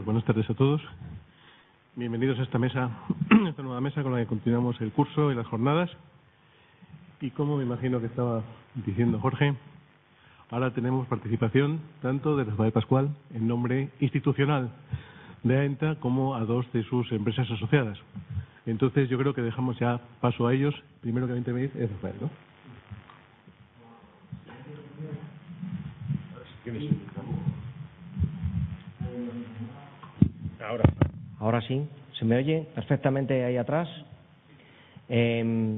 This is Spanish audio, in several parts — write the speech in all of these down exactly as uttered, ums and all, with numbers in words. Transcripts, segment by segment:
Pues buenas tardes a todos. Bienvenidos a esta mesa, a esta nueva mesa con la que continuamos el curso y las jornadas. Y como me imagino que estaba diciendo Jorge, ahora tenemos participación tanto de Rafael Pascual en nombre institucional de AENTA como a dos de sus empresas asociadas. Entonces yo creo que dejamos ya paso a ellos. Primero que va a intervenir es Rafael, ¿no? Ahora. Ahora sí. ¿Se me oye perfectamente ahí atrás? Eh,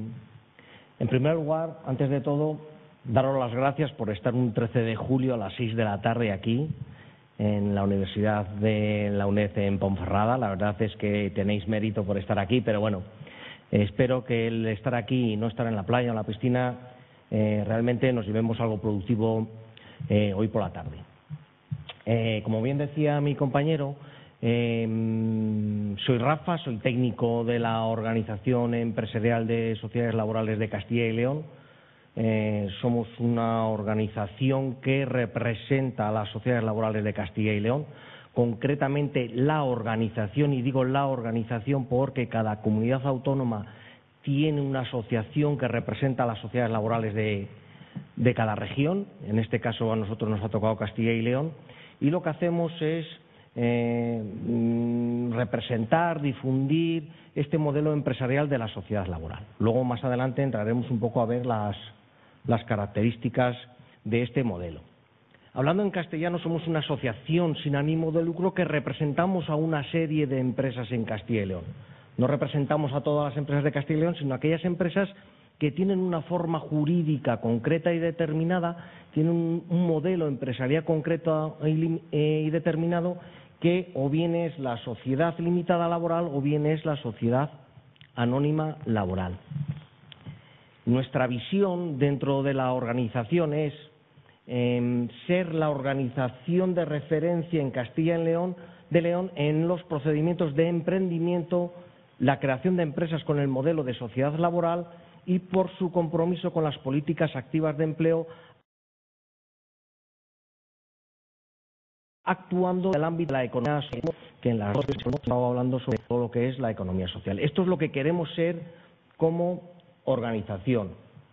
en primer lugar, antes de todo, daros las gracias por estar un trece de julio a las seis de la tarde aquí, en la Universidad de la UNED en Ponferrada. La verdad es que tenéis mérito por estar aquí, pero bueno, eh, espero que el estar aquí y no estar en la playa o en la piscina eh, realmente nos llevemos algo productivo eh, hoy por la tarde. Eh, como bien decía mi compañero, eh, soy Rafa, soy técnico de la Organización Empresarial de Sociedades Laborales de Castilla y León. Eh, somos una organización que representa a las sociedades laborales de Castilla y León, concretamente la organización, y digo la organización porque cada comunidad autónoma tiene una asociación que representa a las sociedades laborales de, de cada región. En este caso a nosotros nos ha tocado Castilla y León, y lo que hacemos es eh, representar, difundir este modelo empresarial de la sociedad laboral. Luego más adelante entraremos un poco a ver las las características de este modelo. Hablando en castellano, somos una asociación sin ánimo de lucro que representamos a una serie de empresas en Castilla y León. No representamos a todas las empresas de Castilla y León, sino a aquellas empresas que tienen una forma jurídica concreta y determinada, tienen un, un modelo empresarial concreto y, eh, y determinado, que o bien es la sociedad limitada laboral o bien es la sociedad anónima laboral. Nuestra visión dentro de la organización es eh, ser la organización de referencia en Castilla y León, de León en los procedimientos de emprendimiento, la creación de empresas con el modelo de sociedad laboral y por su compromiso con las políticas activas de empleo, actuando en el ámbito de la economía social, que en las dos hemos estado hablando sobre todo lo que es la economía social. Esto es lo que queremos ser como organización.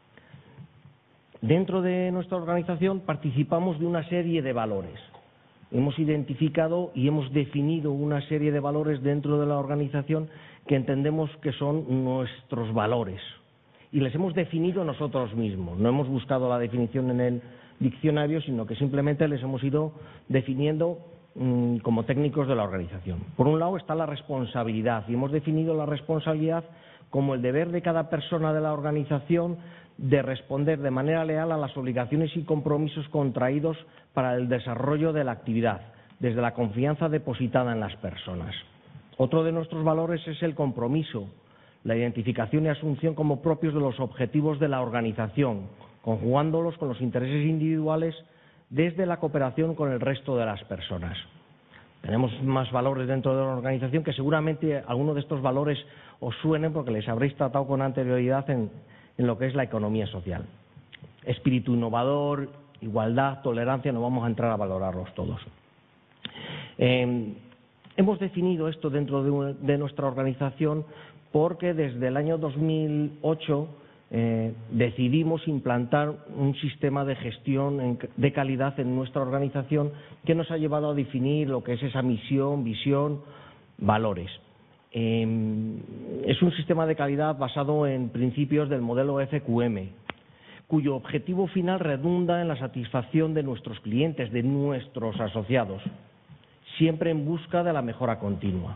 Dentro de nuestra organización participamos de una serie de valores. Hemos identificado y hemos definido una serie de valores dentro de la organización que entendemos que son nuestros valores. Y les hemos definido nosotros mismos. No hemos buscado la definición en el diccionario, sino que simplemente les hemos ido definiendo mmm, como técnicos de la organización. Por un lado está la responsabilidad, y hemos definido la responsabilidad como el deber de cada persona de la organización de responder de manera leal a las obligaciones y compromisos contraídos para el desarrollo de la actividad, desde la confianza depositada en las personas. Otro de nuestros valores es el compromiso, la identificación y asunción como propios de los objetivos de la organización, conjugándolos con los intereses individuales desde la cooperación con el resto de las personas. Tenemos más valores dentro de la organización que seguramente algunos de estos valores os suenen porque les habréis tratado con anterioridad en, en lo que es la economía social. Espíritu innovador, igualdad, tolerancia, no vamos a entrar a valorarlos todos. Eh, hemos definido esto dentro de, un, de nuestra organización porque desde el año dos mil ocho eh, decidimos implantar un sistema de gestión en, de calidad en nuestra organización que nos ha llevado a definir lo que es esa misión, visión, valores. Eh, es un sistema de calidad basado en principios del modelo F Q M, cuyo objetivo final redunda en la satisfacción de nuestros clientes, de nuestros asociados, siempre en busca de la mejora continua.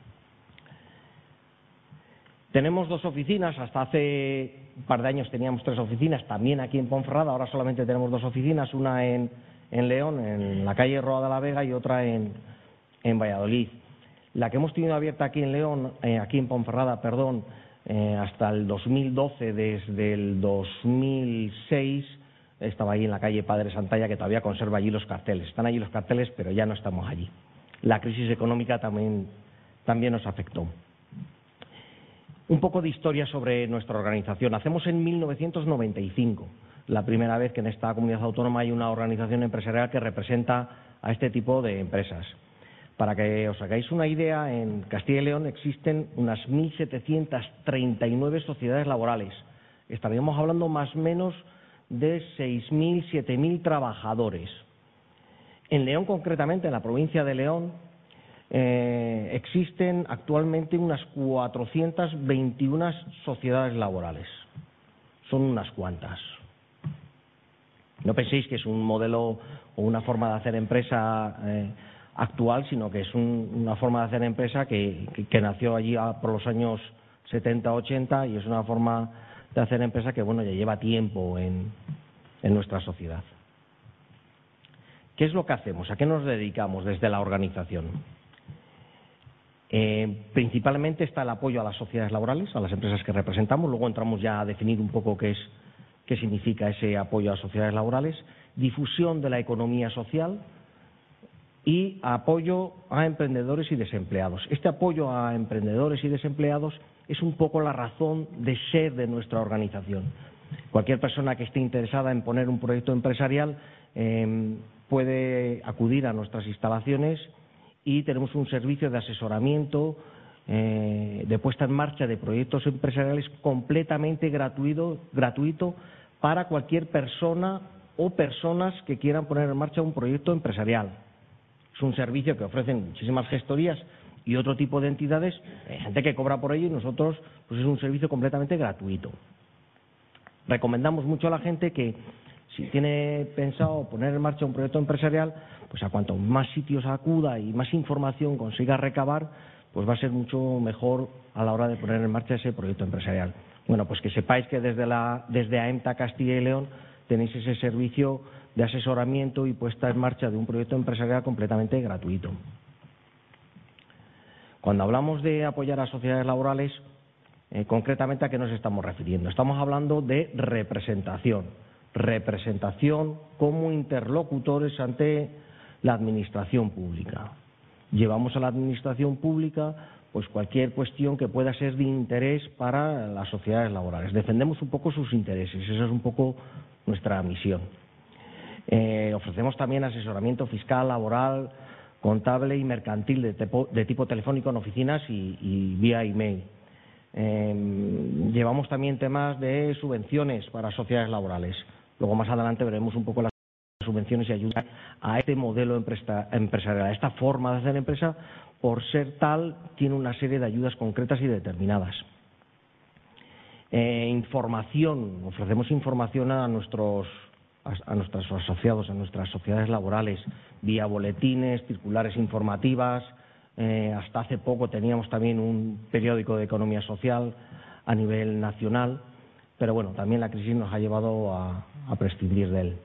Tenemos dos oficinas, hasta hace un par de años teníamos tres oficinas, también aquí en Ponferrada, ahora solamente tenemos dos oficinas, una en, en León, en la calle Roa de la Vega, y otra en, en Valladolid. La que hemos tenido abierta aquí en León, eh, aquí en Ponferrada, perdón, eh, hasta el dos mil doce, desde el dos mil seis, estaba ahí en la calle Padre Santalla, que todavía conserva allí los carteles. Están allí los carteles, pero ya no estamos allí. La crisis económica también, también nos afectó. Un poco de historia sobre nuestra organización. Nacemos en mil novecientos noventa y cinco, la primera vez que en esta comunidad autónoma hay una organización empresarial que representa a este tipo de empresas. Para que os hagáis una idea, en Castilla y León existen unas mil setecientas treinta y nueve sociedades laborales. Estaríamos hablando más o menos de seis mil, siete mil trabajadores. En León, concretamente, en la provincia de León, eh, existen actualmente unas cuatrocientas veintiuna sociedades laborales. Son unas cuantas. No penséis que es un modelo o una forma de hacer empresa eh, actual, sino que es un, una forma de hacer empresa que, que, que nació allí a, por los años setenta, ochenta, y es una forma de hacer empresa que, bueno, ya lleva tiempo en, en nuestra sociedad. ¿Qué es lo que hacemos? ¿A qué nos dedicamos desde la organización? Eh, principalmente está el apoyo a las sociedades laborales, a las empresas que representamos. Luego entramos ya a definir un poco qué es, qué significa ese apoyo a sociedades laborales. Difusión de la economía social y apoyo a emprendedores y desempleados. Este apoyo a emprendedores y desempleados es un poco la razón de ser de nuestra organización. Cualquier persona que esté interesada en poner un proyecto empresarial eh, puede acudir a nuestras instalaciones y tenemos un servicio de asesoramiento, eh, de puesta en marcha de proyectos empresariales completamente gratuito, gratuito para cualquier persona o personas que quieran poner en marcha un proyecto empresarial. Es un servicio que ofrecen muchísimas gestorías y otro tipo de entidades, hay gente que cobra por ello y nosotros, pues es un servicio completamente gratuito. Recomendamos mucho a la gente que si tiene pensado poner en marcha un proyecto empresarial, pues a cuanto más sitios acuda y más información consiga recabar, pues va a ser mucho mejor a la hora de poner en marcha ese proyecto empresarial. Bueno, pues que sepáis que desde, la, desde AEMTA Castilla y León tenéis ese servicio de asesoramiento y puesta en marcha de un proyecto empresarial completamente gratuito. Cuando hablamos de apoyar a sociedades laborales, eh, concretamente, ¿a qué nos estamos refiriendo? Estamos hablando de representación. Representación como interlocutores ante la administración pública. Llevamos a la administración pública pues cualquier cuestión que pueda ser de interés para las sociedades laborales. Defendemos un poco sus intereses, esa es un poco nuestra misión. Eh, ofrecemos también asesoramiento fiscal, laboral, contable y mercantil de tipo, de tipo telefónico en oficinas y, y vía email. Eh, llevamos también temas de subvenciones para sociedades laborales. Luego más adelante veremos un poco las subvenciones y ayudas a este modelo empresarial, a esta forma de hacer empresa. Por ser tal, tiene una serie de ayudas concretas y determinadas. Eh, información, ofrecemos información a nuestros, a, a nuestros asociados, a nuestras sociedades laborales, vía boletines, circulares informativas. Eh, hasta hace poco teníamos también un periódico de economía social a nivel nacional, pero bueno, también la crisis nos ha llevado a, a prescindir de él.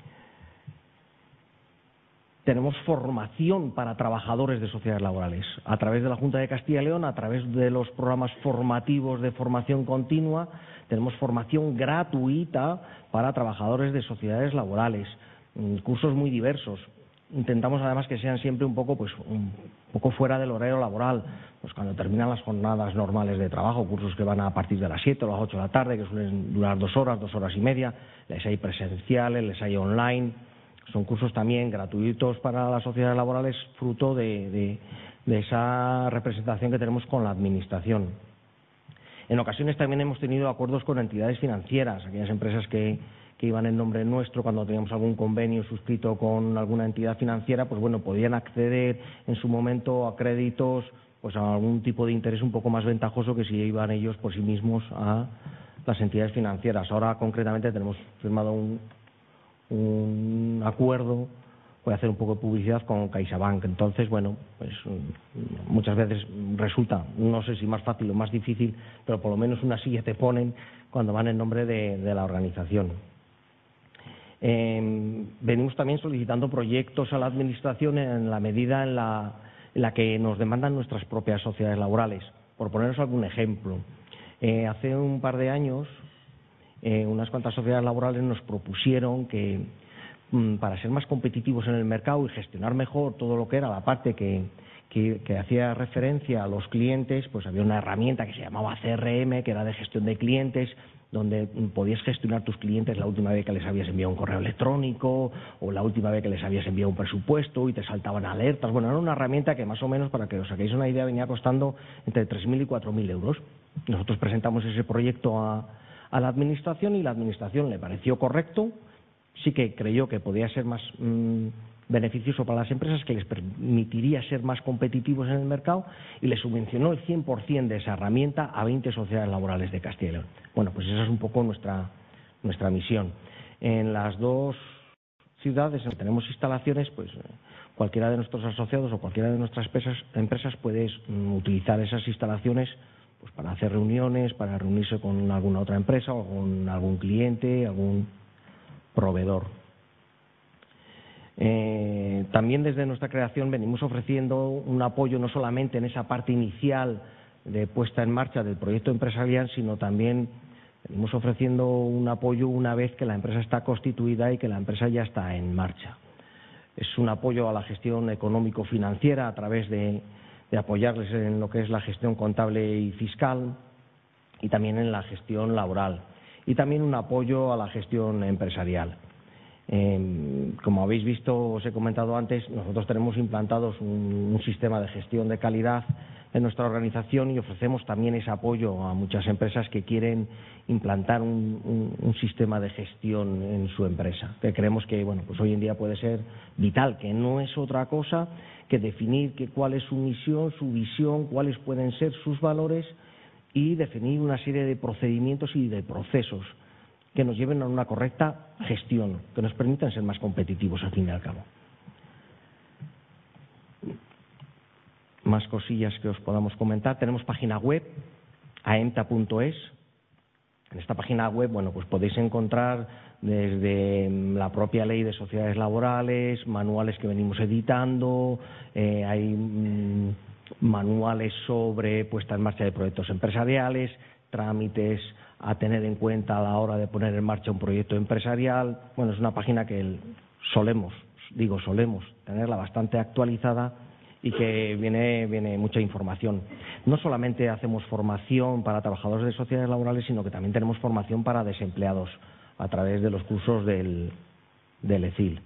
Tenemos formación para trabajadores de sociedades laborales. A través de la Junta de Castilla y León, a través de los programas formativos de formación continua, tenemos formación gratuita para trabajadores de sociedades laborales, cursos muy diversos. Intentamos además que sean siempre un poco, pues, un poco fuera del horario laboral, pues cuando terminan las jornadas normales de trabajo, cursos que van a partir de las siete o las ocho de la tarde, que suelen durar dos horas, dos horas y media, les hay presenciales, les hay online. Son cursos también gratuitos para las sociedades laborales, fruto de, de, de esa representación que tenemos con la Administración. En ocasiones también hemos tenido acuerdos con entidades financieras, aquellas empresas que, que iban en nombre nuestro cuando teníamos algún convenio suscrito con alguna entidad financiera, pues bueno, podían acceder en su momento a créditos, pues a algún tipo de interés un poco más ventajoso que si iban ellos por sí mismos a las entidades financieras. Ahora concretamente tenemos firmado un un acuerdo, voy a hacer un poco de publicidad con CaixaBank. Entonces, bueno, pues muchas veces resulta, no sé si más fácil o más difícil, pero por lo menos una silla te ponen cuando van en nombre de, de la organización. Eh, venimos también solicitando proyectos a la Administración en la medida en la, en la que nos demandan nuestras propias sociedades laborales. Por poneros algún ejemplo, eh, hace un par de años Eh, unas cuantas sociedades laborales nos propusieron que mm, para ser más competitivos en el mercado y gestionar mejor todo lo que era la parte que, que, que hacía referencia a los clientes, pues había una herramienta que se llamaba C R M, que era de gestión de clientes, donde podías gestionar tus clientes la última vez que les habías enviado un correo electrónico o la última vez que les habías enviado un presupuesto y te saltaban alertas. Bueno, era una herramienta que más o menos, para que os saquéis una idea, venía costando entre tres mil y cuatro mil euros. Nosotros presentamos ese proyecto a, a la Administración y la Administración le pareció correcto, sí que creyó que podía ser más mmm, beneficioso para las empresas, que les permitiría ser más competitivos en el mercado y les subvencionó el cien por cien de esa herramienta a veinte sociedades laborales de Castilla y León. Bueno, pues esa es un poco nuestra, nuestra misión. En las dos ciudades en que tenemos instalaciones, pues cualquiera de nuestros asociados o cualquiera de nuestras empresas, empresas puede mm, utilizar esas instalaciones pues para hacer reuniones, para reunirse con alguna otra empresa o con algún cliente, algún proveedor. Eh, también desde nuestra creación venimos ofreciendo un apoyo no solamente en esa parte inicial de puesta en marcha del proyecto empresarial, sino también venimos ofreciendo un apoyo una vez que la empresa está constituida y que la empresa ya está en marcha. Es un apoyo a la gestión económico-financiera a través de, de apoyarles en lo que es la gestión contable y fiscal y también en la gestión laboral, y también un apoyo a la gestión empresarial. Eh, como habéis visto, os he comentado antes, nosotros tenemos implantados un, un sistema de gestión de calidad en nuestra organización y ofrecemos también ese apoyo a muchas empresas que quieren implantar un, un, un sistema de gestión en su empresa, que creemos que bueno, pues hoy en día puede ser vital, que no es otra cosa que definir que cuál es su misión, su visión, cuáles pueden ser sus valores y definir una serie de procedimientos y de procesos que nos lleven a una correcta gestión, que nos permitan ser más competitivos al fin y al cabo. Más cosillas que os podamos comentar. Tenemos página web, aemta punto es. En esta página web, bueno, pues podéis encontrar desde la propia ley de sociedades laborales, manuales que venimos editando, eh, hay mmm, manuales sobre puesta en marcha de proyectos empresariales, trámites a tener en cuenta a la hora de poner en marcha un proyecto empresarial. Bueno, es una página que solemos, digo solemos, tenerla bastante actualizada y que viene, viene mucha información. No solamente hacemos formación para trabajadores de sociedades laborales, sino que también tenemos formación para desempleados a través de los cursos del, del E C I L.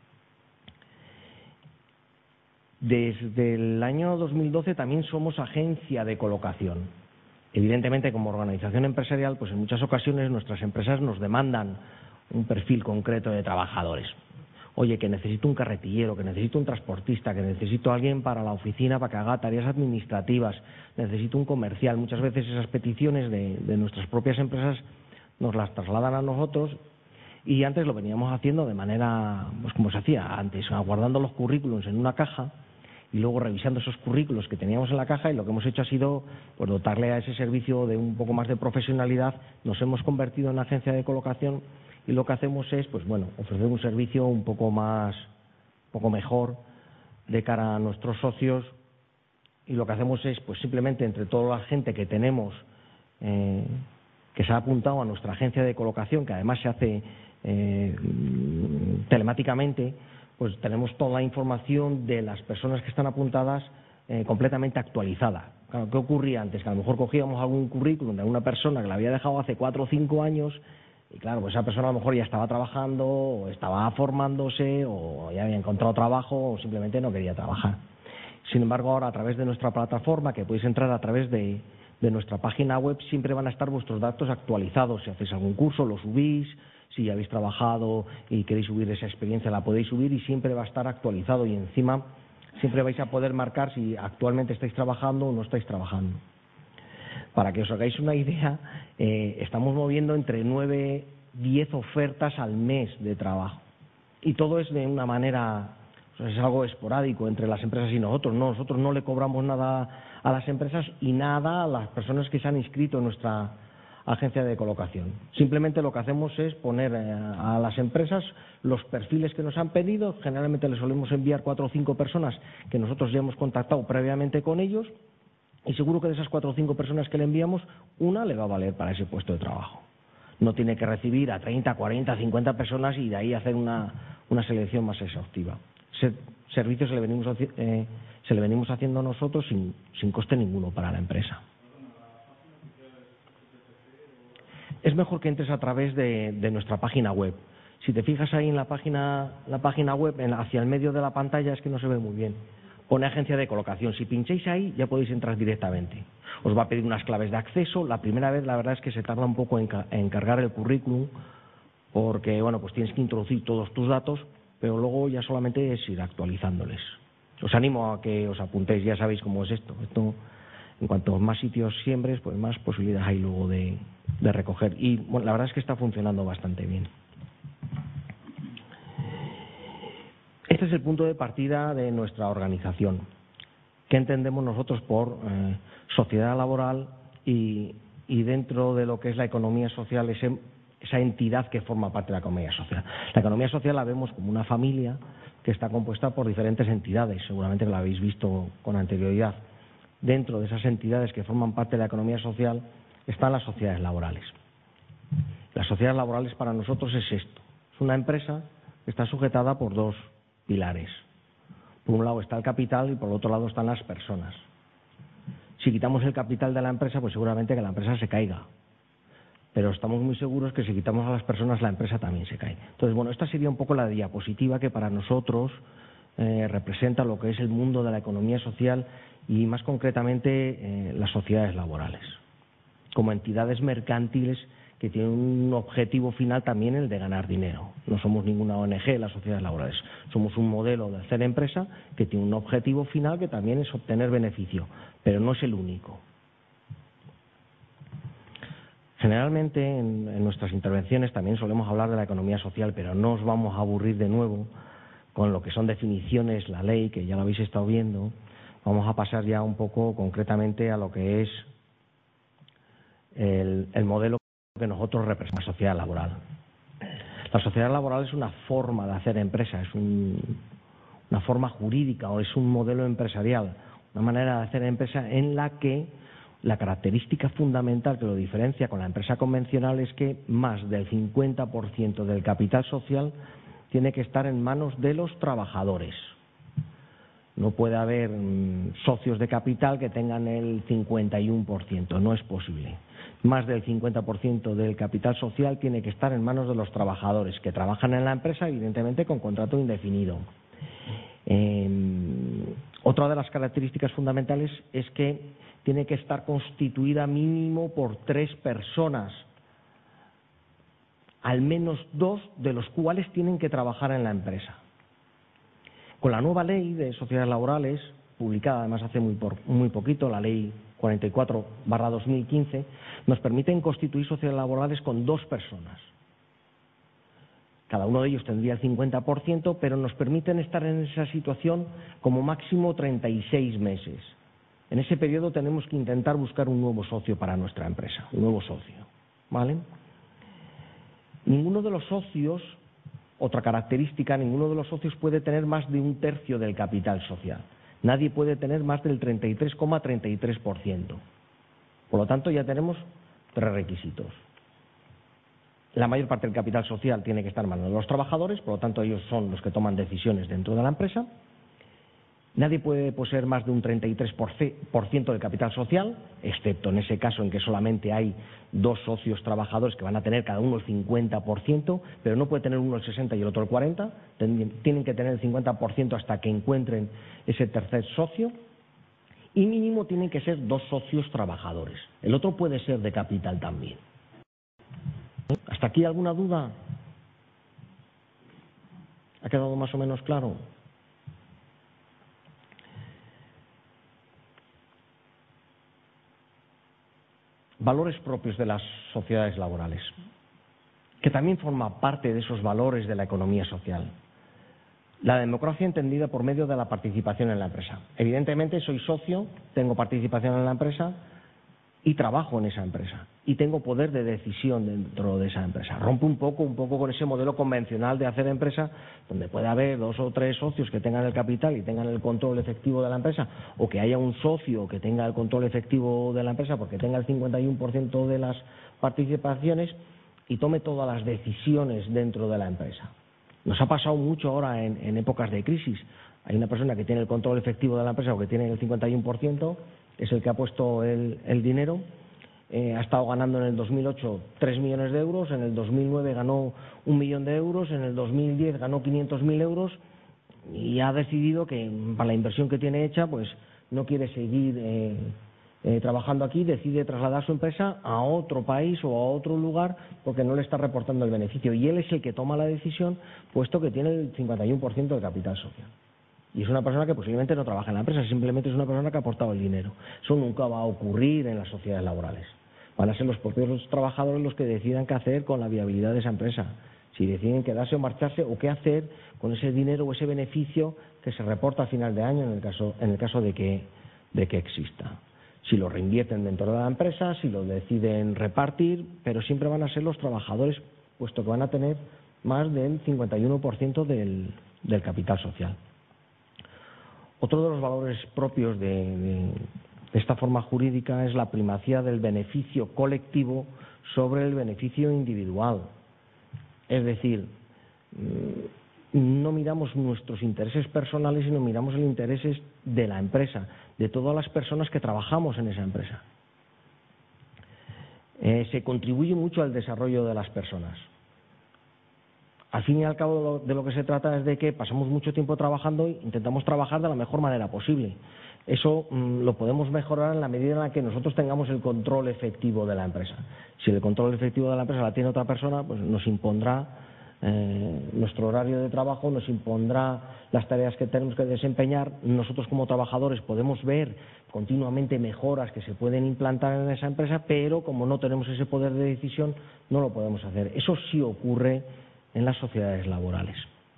Desde el año dos mil doce también somos agencia de colocación. Evidentemente, como organización empresarial, pues en muchas ocasiones nuestras empresas nos demandan un perfil concreto de trabajadores. Oye, que necesito un carretillero, que necesito un transportista, que necesito a alguien para la oficina para que haga tareas administrativas, necesito un comercial. Muchas veces esas peticiones de, de nuestras propias empresas nos las trasladan a nosotros y antes lo veníamos haciendo de manera, pues como se hacía antes, guardando los currículums en una caja y luego revisando esos currículos que teníamos en la caja, y lo que hemos hecho ha sido pues, dotarle a ese servicio de un poco más de profesionalidad. Nos hemos convertido en agencia de colocación y lo que hacemos es pues bueno, ofrecer un servicio un poco más, un poco mejor de cara a nuestros socios, y lo que hacemos es pues simplemente entre toda la gente que tenemos eh, que se ha apuntado a nuestra agencia de colocación, que además se hace eh, telemáticamente, pues tenemos toda la información de las personas que están apuntadas eh, completamente actualizada. Claro, ¿qué ocurría antes? Que a lo mejor cogíamos algún currículum de alguna persona que la había dejado hace cuatro o cinco años y claro, pues esa persona a lo mejor ya estaba trabajando o estaba formándose o ya había encontrado trabajo o simplemente no quería trabajar. Sin embargo, ahora a través de nuestra plataforma, que podéis entrar a través de, de nuestra página web, siempre van a estar vuestros datos actualizados. Si hacéis algún curso, lo subís. Si habéis trabajado y queréis subir esa experiencia, la podéis subir y siempre va a estar actualizado, y encima siempre vais a poder marcar si actualmente estáis trabajando o no estáis trabajando. Para que os hagáis una idea, eh, estamos moviendo entre nueve y diez ofertas al mes de trabajo. Y todo es de una manera, o sea, es algo esporádico entre las empresas y nosotros. No, nosotros no le cobramos nada a las empresas y nada a las personas que se han inscrito en nuestra agencia de colocación. Simplemente lo que hacemos es poner a las empresas los perfiles que nos han pedido. Generalmente les solemos enviar cuatro o cinco personas que nosotros ya hemos contactado previamente con ellos, y seguro que de esas cuatro o cinco personas que le enviamos, una le va a valer para ese puesto de trabajo. No tiene que recibir a treinta, cuarenta, cincuenta personas y de ahí hacer una, una selección más exhaustiva. Ese servicio se le venimos, eh, se le venimos haciendo nosotros sin, sin coste ninguno para la empresa. es mejor que entres a través de, de nuestra página web. Si te fijas ahí en la página, la página web, en, hacia el medio de la pantalla, es que no se ve muy bien. Pone agencia de colocación. Si pincháis ahí, ya podéis entrar directamente. Os va a pedir unas claves de acceso. La primera vez, la verdad es que se tarda un poco en, en cargar el currículum, porque, bueno, pues tienes que introducir todos tus datos, pero luego ya solamente es ir actualizándoles. Os animo a que os apuntéis, ya sabéis cómo es esto. Esto, en cuanto más sitios siembres, pues más posibilidades hay luego de, de recoger. Y, bueno, la verdad es que está funcionando bastante bien. Este es el punto de partida de nuestra organización. ¿Qué entendemos nosotros por eh, sociedad laboral y, y dentro de lo que es la economía social, ese, esa entidad que forma parte de la economía social? La economía social la vemos como una familia que está compuesta por diferentes entidades, seguramente que lo habéis visto con anterioridad. Dentro de esas entidades que forman parte de la economía social están las sociedades laborales. Las sociedades laborales para nosotros es esto, es una empresa que está sujetada por dos pilares. Por un lado está el capital y por otro lado están las personas. Si quitamos el capital de la empresa, pues seguramente que la empresa se caiga. Pero estamos muy seguros que si quitamos a las personas, la empresa también se cae. Entonces, bueno, esta sería un poco la diapositiva que para nosotros eh, representa lo que es el mundo de la economía social y más concretamente eh, las sociedades laborales, como entidades mercantiles que tienen un objetivo final también, el de ganar dinero. No somos ninguna O N G, las sociedades laborales. Somos un modelo de hacer empresa que tiene un objetivo final que también es obtener beneficio, pero no es el único. Generalmente en, en nuestras intervenciones también solemos hablar de la economía social, pero no os vamos a aburrir de nuevo con lo que son definiciones, la ley, que ya lo habéis estado viendo. Vamos a pasar ya un poco concretamente a lo que es el, el modelo que nosotros representamos, la sociedad laboral. La sociedad laboral es una forma de hacer empresa, es un, una forma jurídica o es un modelo empresarial, una manera de hacer empresa en la que la característica fundamental que lo diferencia con la empresa convencional es que más del cincuenta por ciento del capital social tiene que estar en manos de los trabajadores. No puede haber mmm, socios de capital que tengan el cincuenta y uno por ciento, no es posible. Más del cincuenta por ciento del capital social tiene que estar en manos de los trabajadores, que trabajan en la empresa, evidentemente con contrato indefinido. Eh, otra de las características fundamentales es que tiene que estar constituida mínimo por tres personas, al menos dos de los cuales tienen que trabajar en la empresa. Con la nueva ley de sociedades laborales, publicada además hace muy, por, muy poquito, la ley cuarenta y cuatro barra dos mil quince, nos permiten constituir sociedades laborales con dos personas. Cada uno de ellos tendría el cincuenta por ciento, pero nos permiten estar en esa situación como máximo treinta y seis meses. En ese periodo tenemos que intentar buscar un nuevo socio para nuestra empresa, un nuevo socio, ¿vale? Ninguno de los socios, otra característica, ninguno de los socios puede tener más de un tercio del capital social. Nadie puede tener más del treinta y tres coma treinta y tres por ciento. Por lo tanto, ya tenemos tres requisitos. La mayor parte del capital social tiene que estar en manos de los trabajadores, por lo tanto, ellos son los que toman decisiones dentro de la empresa. Nadie puede poseer más de un treinta y tres por ciento del capital social, excepto en ese caso en que solamente hay dos socios trabajadores que van a tener cada uno el cincuenta por ciento, pero no puede tener uno el sesenta por ciento y el otro el cuarenta por ciento. Tienen que tener el cincuenta por ciento hasta que encuentren ese tercer socio. Y mínimo tienen que ser dos socios trabajadores. El otro puede ser de capital también. ¿Hasta aquí alguna duda? ¿Ha quedado más o menos claro? Valores propios de las sociedades laborales, que también forma parte de esos valores de la economía social. La democracia entendida por medio de la participación en la empresa. Evidentemente soy socio, tengo participación en la empresa y trabajo en esa empresa y tengo poder de decisión dentro de esa empresa. Rompe un poco, un poco con ese modelo convencional de hacer empresa, donde puede haber dos o tres socios que tengan el capital y tengan el control efectivo de la empresa, o que haya un socio que tenga el control efectivo de la empresa porque tenga el cincuenta y uno por ciento de las participaciones y tome todas las decisiones dentro de la empresa. Nos ha pasado mucho ahora en, en épocas de crisis. Hay una persona que tiene el control efectivo de la empresa o que tiene el cincuenta y uno por ciento, es el que ha puesto el, el dinero. eh, ha estado ganando en el dos mil ocho tres millones de euros, en el dos mil nueve ganó un millón de euros, en el dos mil diez ganó quinientos mil euros y ha decidido que para la inversión que tiene hecha pues no quiere seguir eh, eh, trabajando aquí, decide trasladar su empresa a otro país o a otro lugar porque no le está reportando el beneficio y él es el que toma la decisión puesto que tiene el cincuenta y uno por ciento del capital social. Y es una persona que posiblemente no trabaja en la empresa, simplemente es una persona que ha aportado el dinero. Eso nunca va a ocurrir en las sociedades laborales. Van a ser los propios trabajadores los que decidan qué hacer con la viabilidad de esa empresa. Si deciden quedarse o marcharse o qué hacer con ese dinero o ese beneficio que se reporta a final de año en el caso, en el caso de que, de que exista. Si lo reinvierten dentro de la empresa, si lo deciden repartir, pero siempre van a ser los trabajadores, puesto que van a tener más del cincuenta y uno por ciento del, del capital social. Otro de los valores propios de, de, de esta forma jurídica es la primacía del beneficio colectivo sobre el beneficio individual. Es decir, no miramos nuestros intereses personales, sino miramos los intereses de la empresa, de todas las personas que trabajamos en esa empresa. Eh, se contribuye mucho al desarrollo de las personas. Al fin y al cabo de lo que se trata es de que pasamos mucho tiempo trabajando e intentamos trabajar de la mejor manera posible. Eso mmm, lo podemos mejorar en la medida en la que nosotros tengamos el control efectivo de la empresa. Si el control efectivo de la empresa la tiene otra persona, pues nos impondrá eh, nuestro horario de trabajo, nos impondrá las tareas que tenemos que desempeñar. Nosotros como trabajadores podemos ver continuamente mejoras que se pueden implantar en esa empresa, pero como no tenemos ese poder de decisión, no lo podemos hacer. Eso sí ocurre en las sociedades laborales.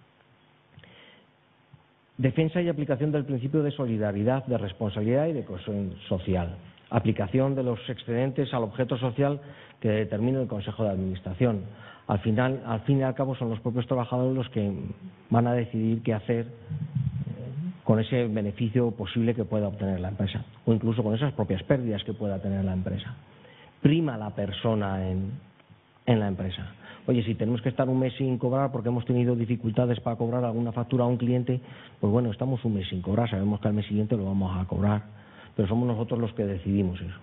Defensa y aplicación del principio de solidaridad, de responsabilidad y de cohesión social. Aplicación de los excedentes al objeto social que determina el Consejo de Administración. Al final, al fin y al cabo, son los propios trabajadores los que van a decidir qué hacer con ese beneficio posible que pueda obtener la empresa, o incluso con esas propias pérdidas que pueda tener la empresa. Prima la persona en, en la empresa. Oye, si tenemos que estar un mes sin cobrar porque hemos tenido dificultades para cobrar alguna factura a un cliente, pues bueno, estamos un mes sin cobrar, sabemos que al mes siguiente lo vamos a cobrar, pero somos nosotros los que decidimos eso.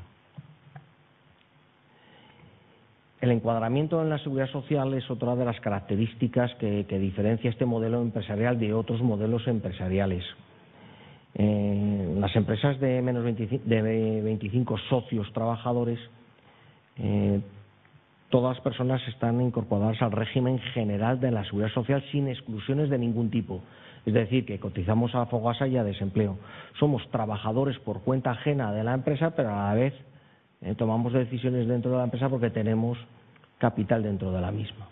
El encuadramiento en la seguridad social es otra de las características que, que diferencia este modelo empresarial de otros modelos empresariales. Eh, las empresas de menos veinticinco, de veinticinco socios trabajadores, eh, todas las personas están incorporadas al régimen general de la seguridad social sin exclusiones de ningún tipo. Es decir, que cotizamos a Fogasa y a desempleo. Somos trabajadores por cuenta ajena de la empresa, pero a la vez eh, tomamos decisiones dentro de la empresa porque tenemos capital dentro de la misma.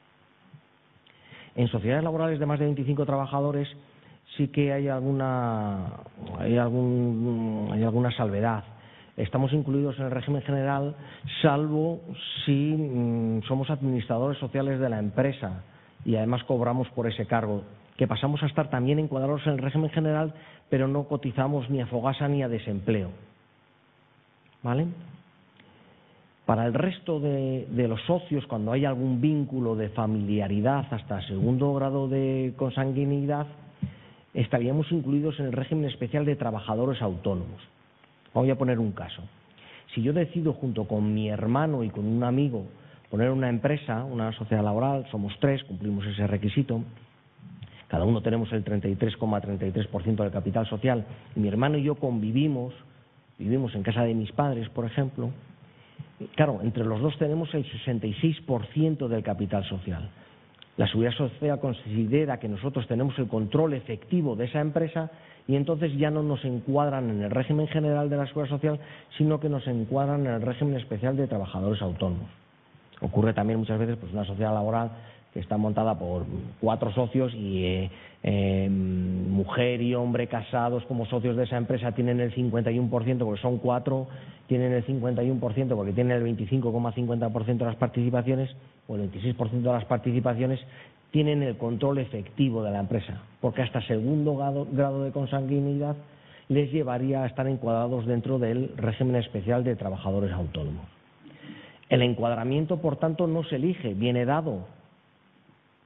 En sociedades laborales de más de veinticinco trabajadores sí que hay alguna, hay algún, hay alguna salvedad. Estamos incluidos en el régimen general, salvo si mmm, somos administradores sociales de la empresa y además cobramos por ese cargo, que pasamos a estar también encuadrados en el régimen general, pero no cotizamos ni a Fogasa ni a desempleo. ¿Vale? Para el resto de, de los socios, cuando hay algún vínculo de familiaridad hasta segundo grado de consanguinidad, estaríamos incluidos en el régimen especial de trabajadores autónomos. Voy a poner un caso. Si yo decido junto con mi hermano y con un amigo poner una empresa, una sociedad laboral, somos tres, cumplimos ese requisito, cada uno tenemos el treinta y tres coma treinta y tres por ciento del capital social, y mi hermano y yo convivimos, vivimos en casa de mis padres, por ejemplo, claro, entre los dos tenemos el sesenta y seis por ciento del capital social. La seguridad social considera que nosotros tenemos el control efectivo de esa empresa y entonces ya no nos encuadran en el régimen general de la seguridad social, sino que nos encuadran en el régimen especial de trabajadores autónomos. Ocurre también muchas veces pues una sociedad laboral que está montada por cuatro socios y eh, eh, mujer y hombre casados como socios de esa empresa tienen el cincuenta y uno por ciento porque son cuatro, tienen el cincuenta y uno por ciento porque tienen el veinticinco coma cincuenta por ciento de las participaciones o el veintiséis por ciento de las participaciones, tienen el control efectivo de la empresa, porque hasta segundo grado, grado de consanguinidad les llevaría a estar encuadrados dentro del régimen especial de trabajadores autónomos. El encuadramiento, por tanto, no se elige, viene dado.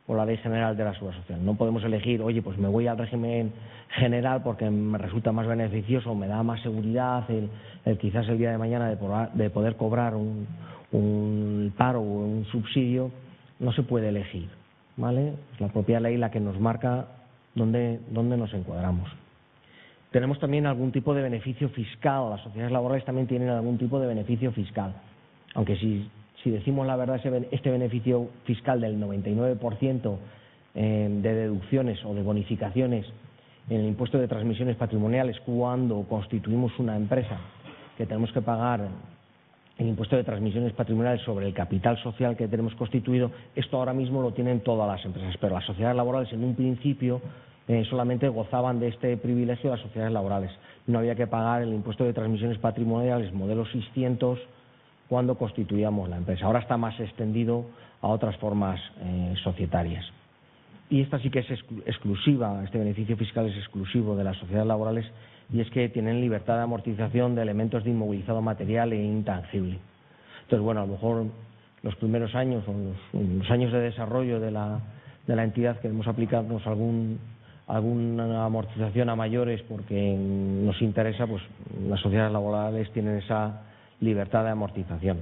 por la Ley General de la Seguridad Social. No podemos elegir, oye, pues me voy al régimen general porque me resulta más beneficioso, me da más seguridad, el, el quizás el día de mañana de, por, de poder cobrar un, un paro o un subsidio. No se puede elegir, ¿vale? Es la propia ley la que nos marca dónde, dónde nos encuadramos. Tenemos también algún tipo de beneficio fiscal. Las sociedades laborales también tienen algún tipo de beneficio fiscal. Aunque si, si decimos la verdad, este beneficio fiscal del noventa y nueve por ciento de deducciones o de bonificaciones en el impuesto de transmisiones patrimoniales cuando constituimos una empresa, que tenemos que pagar el impuesto de transmisiones patrimoniales sobre el capital social que tenemos constituido, esto ahora mismo lo tienen todas las empresas, pero las sociedades laborales en un principio eh, solamente gozaban de este privilegio las sociedades laborales. No había que pagar el impuesto de transmisiones patrimoniales modelo seiscientos cuando constituíamos la empresa. Ahora está más extendido a otras formas eh, societarias. Y esta sí que es exclu exclusiva, este beneficio fiscal es exclusivo de las sociedades laborales, y es que tienen libertad de amortización de elementos de inmovilizado material e intangible. Entonces, bueno, a lo mejor los primeros años o los, los años de desarrollo de la, de la entidad queremos aplicarnos algún, alguna amortización a mayores porque nos interesa, pues las sociedades laborales tienen esa libertad de amortización.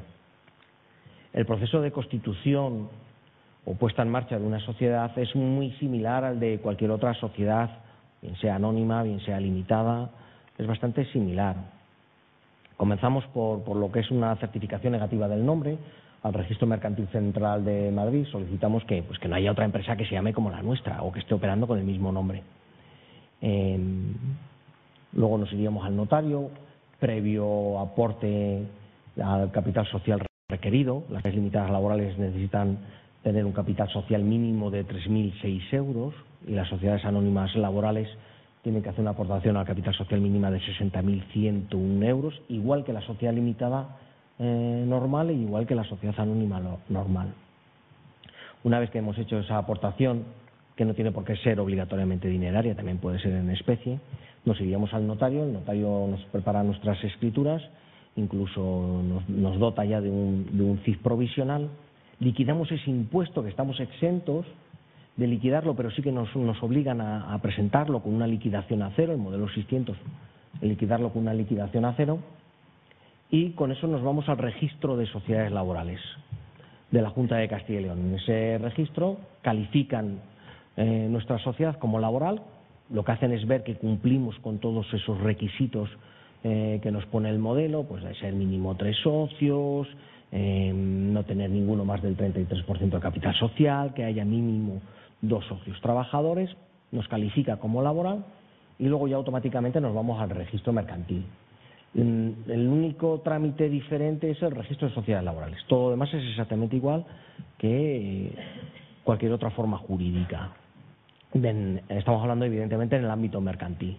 El proceso de constitución o puesta en marcha de una sociedad es muy similar al de cualquier otra sociedad, bien sea anónima, bien sea limitada, es bastante similar. Comenzamos por, por lo que es una certificación negativa del nombre. Al Registro Mercantil Central de Madrid solicitamos que, pues, que no haya otra empresa que se llame como la nuestra o que esté operando con el mismo nombre. Eh, luego nos iríamos al notario, previo aporte al capital social requerido. Las limitadas laborales necesitan tener un capital social mínimo de tres mil seis euros y las sociedades anónimas laborales tienen que hacer una aportación al capital social mínima de sesenta mil ciento uno euros, igual que la sociedad limitada eh, normal e igual que la sociedad anónima lo, normal. Una vez que hemos hecho esa aportación, que no tiene por qué ser obligatoriamente dineraria, también puede ser en especie, nos iríamos al notario, el notario nos prepara nuestras escrituras, incluso nos, nos dota ya de un, de un C I F provisional, liquidamos ese impuesto que estamos exentos de liquidarlo, pero sí que nos, nos obligan a, a presentarlo con una liquidación a cero, el modelo seiscientos, liquidarlo con una liquidación a cero, y con eso nos vamos al registro de sociedades laborales de la Junta de Castilla y León. En ese registro califican eh, nuestra sociedad como laboral, lo que hacen es ver que cumplimos con todos esos requisitos eh, que nos pone el modelo, pues de ser mínimo tres socios, eh, no tener ninguno más del treinta y tres por ciento de capital social, que haya mínimo dos socios trabajadores, nos califica como laboral y luego ya automáticamente nos vamos al registro mercantil. El único trámite diferente es el registro de sociedades laborales. Todo lo demás es exactamente igual que cualquier otra forma jurídica. Estamos hablando evidentemente en el ámbito mercantil.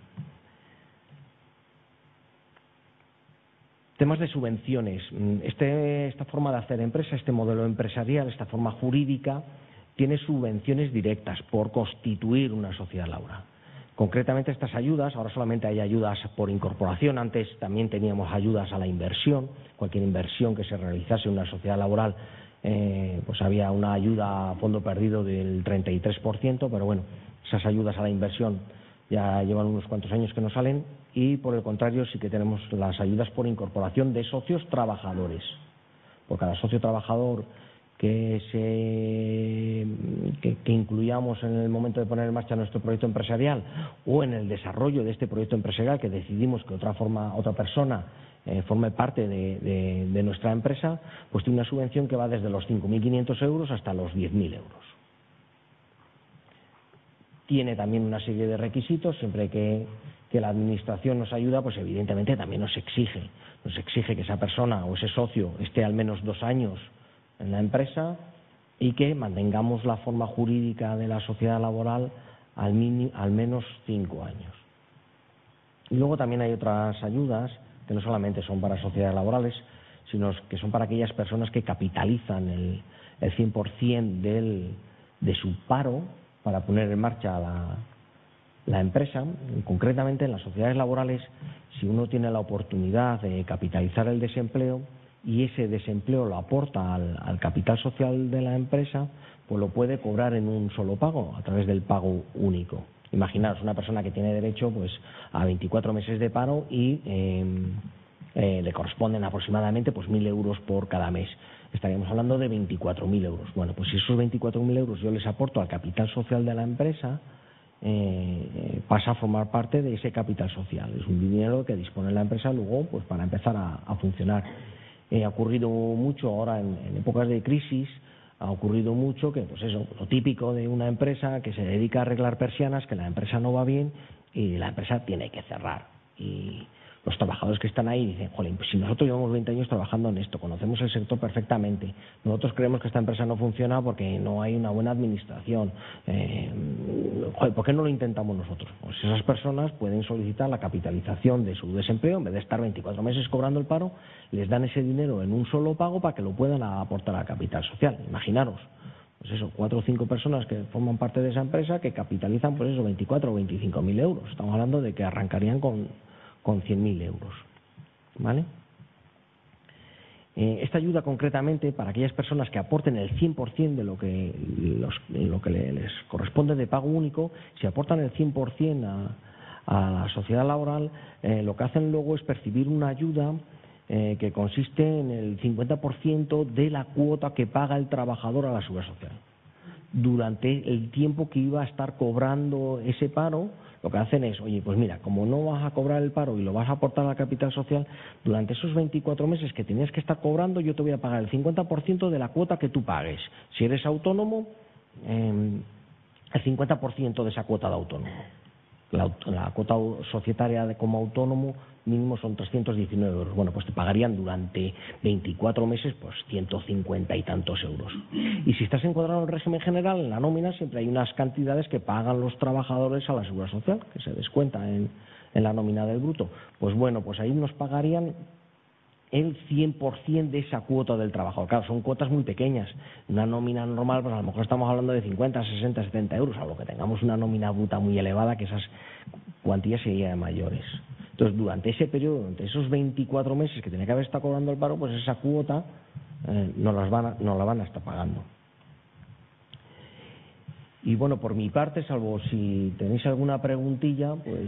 Temas de subvenciones. Este, esta forma de hacer empresa, este modelo empresarial, esta forma jurídica, tiene subvenciones directas por constituir una sociedad laboral. Concretamente estas ayudas, ahora solamente hay ayudas por incorporación, antes también teníamos ayudas a la inversión, cualquier inversión que se realizase en una sociedad laboral, eh, pues había una ayuda a fondo perdido del treinta y tres por ciento, pero bueno, esas ayudas a la inversión ya llevan unos cuantos años que no salen, y por el contrario sí que tenemos las ayudas por incorporación de socios trabajadores. Por cada socio trabajador que, se, que, que incluyamos en el momento de poner en marcha nuestro proyecto empresarial o en el desarrollo de este proyecto empresarial, que decidimos que otra, forma, otra persona eh, forme parte de, de, de nuestra empresa, pues tiene una subvención que va desde los cinco mil quinientos euros hasta los diez mil euros. Tiene también una serie de requisitos, siempre que, que la administración nos ayuda, pues evidentemente también nos exige, nos exige que esa persona o ese socio esté al menos dos años en la empresa y que mantengamos la forma jurídica de la sociedad laboral al, mini, al menos cinco años. Y luego también hay otras ayudas que no solamente son para sociedades laborales, sino que son para aquellas personas que capitalizan el, el cien por ciento del, de su paro para poner en marcha la, la empresa. Concretamente en las sociedades laborales, si uno tiene la oportunidad de capitalizar el desempleo, y ese desempleo lo aporta al, al capital social de la empresa, pues lo puede cobrar en un solo pago, a través del pago único. Imaginaos una persona que tiene derecho pues a veinticuatro meses de paro y eh, eh, le corresponden aproximadamente pues mil euros por cada mes. Estaríamos hablando de veinticuatro mil euros. Bueno, pues si esos veinticuatro mil euros yo les aporto al capital social de la empresa, eh, pasa a formar parte de ese capital social. Es un dinero que dispone la empresa luego pues para empezar a, a funcionar. Eh, ha ocurrido mucho ahora en, en épocas de crisis. Ha ocurrido mucho que, pues eso, lo típico de una empresa que se dedica a arreglar persianas, que la empresa no va bien y la empresa tiene que cerrar. Y los trabajadores que están ahí dicen, jolín, pues si nosotros llevamos veinte años trabajando en esto, conocemos el sector perfectamente, nosotros creemos que esta empresa no funciona porque no hay una buena administración, eh, joder, ¿por qué no lo intentamos nosotros? Pues esas personas pueden solicitar la capitalización de su desempleo, en vez de estar veinticuatro meses cobrando el paro, les dan ese dinero en un solo pago para que lo puedan aportar al capital social. Imaginaros, pues eso, cuatro o cinco personas que forman parte de esa empresa que capitalizan pues eso, veinticuatro o veinticinco mil euros. Estamos hablando de que arrancarían con con cien mil euros, ¿vale? Eh, esta ayuda concretamente para aquellas personas que aporten el cien por cien de lo que, los, lo que les corresponde de pago único, si aportan el cien por cien a, a la sociedad laboral, eh, lo que hacen luego es percibir una ayuda eh, que consiste en el cincuenta por ciento de la cuota que paga el trabajador a la seguridad social. Durante el tiempo que iba a estar cobrando ese paro, lo que hacen es, oye, pues mira, como no vas a cobrar el paro y lo vas a aportar a la capital social, durante esos veinticuatro meses que tenías que estar cobrando, yo te voy a pagar el cincuenta por ciento de la cuota que tú pagues. Si eres autónomo, eh, el cincuenta por ciento de esa cuota de autónomo. La, la cuota societaria de como autónomo mínimo son trescientos diecinueve euros. Bueno, pues te pagarían durante veinticuatro meses pues ciento cincuenta y tantos euros. Y si estás encuadrado en el régimen general, en la nómina siempre hay unas cantidades que pagan los trabajadores a la seguridad social, que se descuenta en, en la nómina del bruto. Pues bueno, pues ahí nos pagarían el cien por cien de esa cuota del trabajador. Claro, son cuotas muy pequeñas. Una nómina normal, pues a lo mejor estamos hablando de cincuenta, sesenta, setenta euros, a lo que tengamos una nómina bruta muy elevada, que esas cuantías serían mayores. Entonces, durante ese periodo, durante esos veinticuatro meses que tenía que haber estado cobrando el paro, pues esa cuota eh, nos, las van a, nos la van a estar pagando. Y bueno, por mi parte, salvo si tenéis alguna preguntilla, pues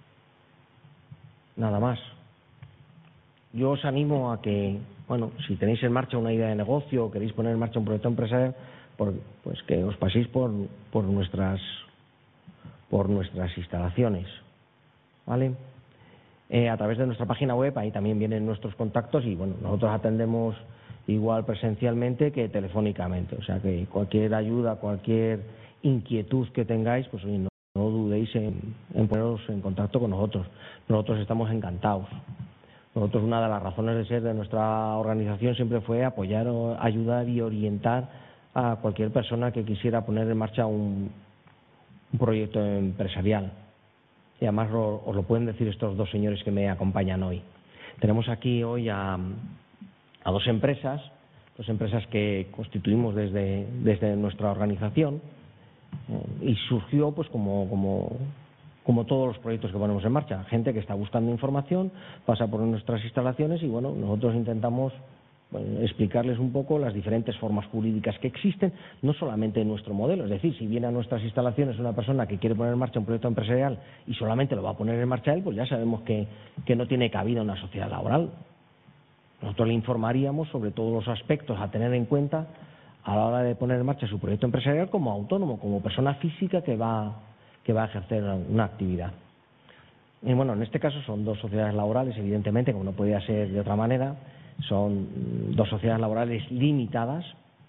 nada más. Yo os animo a que, bueno, si tenéis en marcha una idea de negocio o queréis poner en marcha un proyecto empresarial, por, pues que os paséis por, por nuestras por nuestras instalaciones, ¿vale? Eh, a través de nuestra página web, ahí también vienen nuestros contactos y, bueno, nosotros atendemos igual presencialmente que telefónicamente. O sea que cualquier ayuda, cualquier inquietud que tengáis, pues oye, no, no dudéis en, en poneros en contacto con nosotros. Nosotros estamos encantados. Nosotros, una de las razones de ser de nuestra organización siempre fue apoyar, ayudar y orientar a cualquier persona que quisiera poner en marcha un, un proyecto empresarial. Y además lo, os lo pueden decir estos dos señores que me acompañan hoy. Tenemos aquí hoy a, a dos empresas, dos empresas que constituimos desde, desde nuestra organización eh, y surgió pues como, como, como todos los proyectos que ponemos en marcha. Gente que está buscando información, pasa por nuestras instalaciones y bueno, nosotros intentamos bueno, explicarles un poco las diferentes formas jurídicas que existen, no solamente en nuestro modelo. Es decir, si viene a nuestras instalaciones una persona que quiere poner en marcha un proyecto empresarial y solamente lo va a poner en marcha él, pues ya sabemos que, que no tiene cabida una sociedad laboral. Nosotros le informaríamos sobre todos los aspectos a tener en cuenta a la hora de poner en marcha su proyecto empresarial como autónomo, como persona física que va, que va a ejercer una actividad. Y bueno, en este caso son dos sociedades laborales, evidentemente, como no podía ser de otra manera. Son dos sociedades laborales limitadas,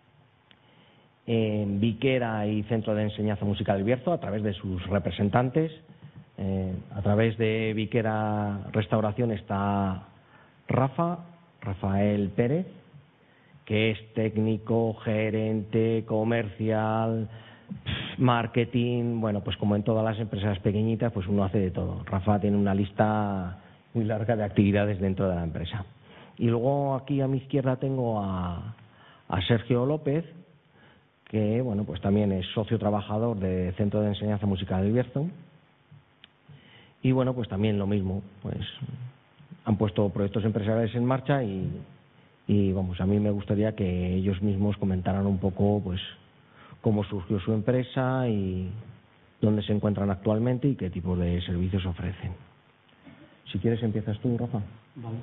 eh, Viquera y Centro de Enseñanza Musical El Bierzo, a través de sus representantes. Eh, a través de Viquera Restauración está Rafa, Rafael Pérez, que es técnico, gerente, comercial, marketing. Bueno, pues como en todas las empresas pequeñitas, pues uno hace de todo. Rafa tiene una lista muy larga de actividades dentro de la empresa. Y luego aquí a mi izquierda tengo a, a Sergio López, que bueno, pues también es socio trabajador del Centro de Enseñanza Musical del Bierzo. Y bueno, pues también lo mismo, pues han puesto proyectos empresariales en marcha y, y vamos, a mí me gustaría que ellos mismos comentaran un poco pues cómo surgió su empresa y dónde se encuentran actualmente y qué tipo de servicios ofrecen. Si quieres empiezas tú, Rafa. Vale.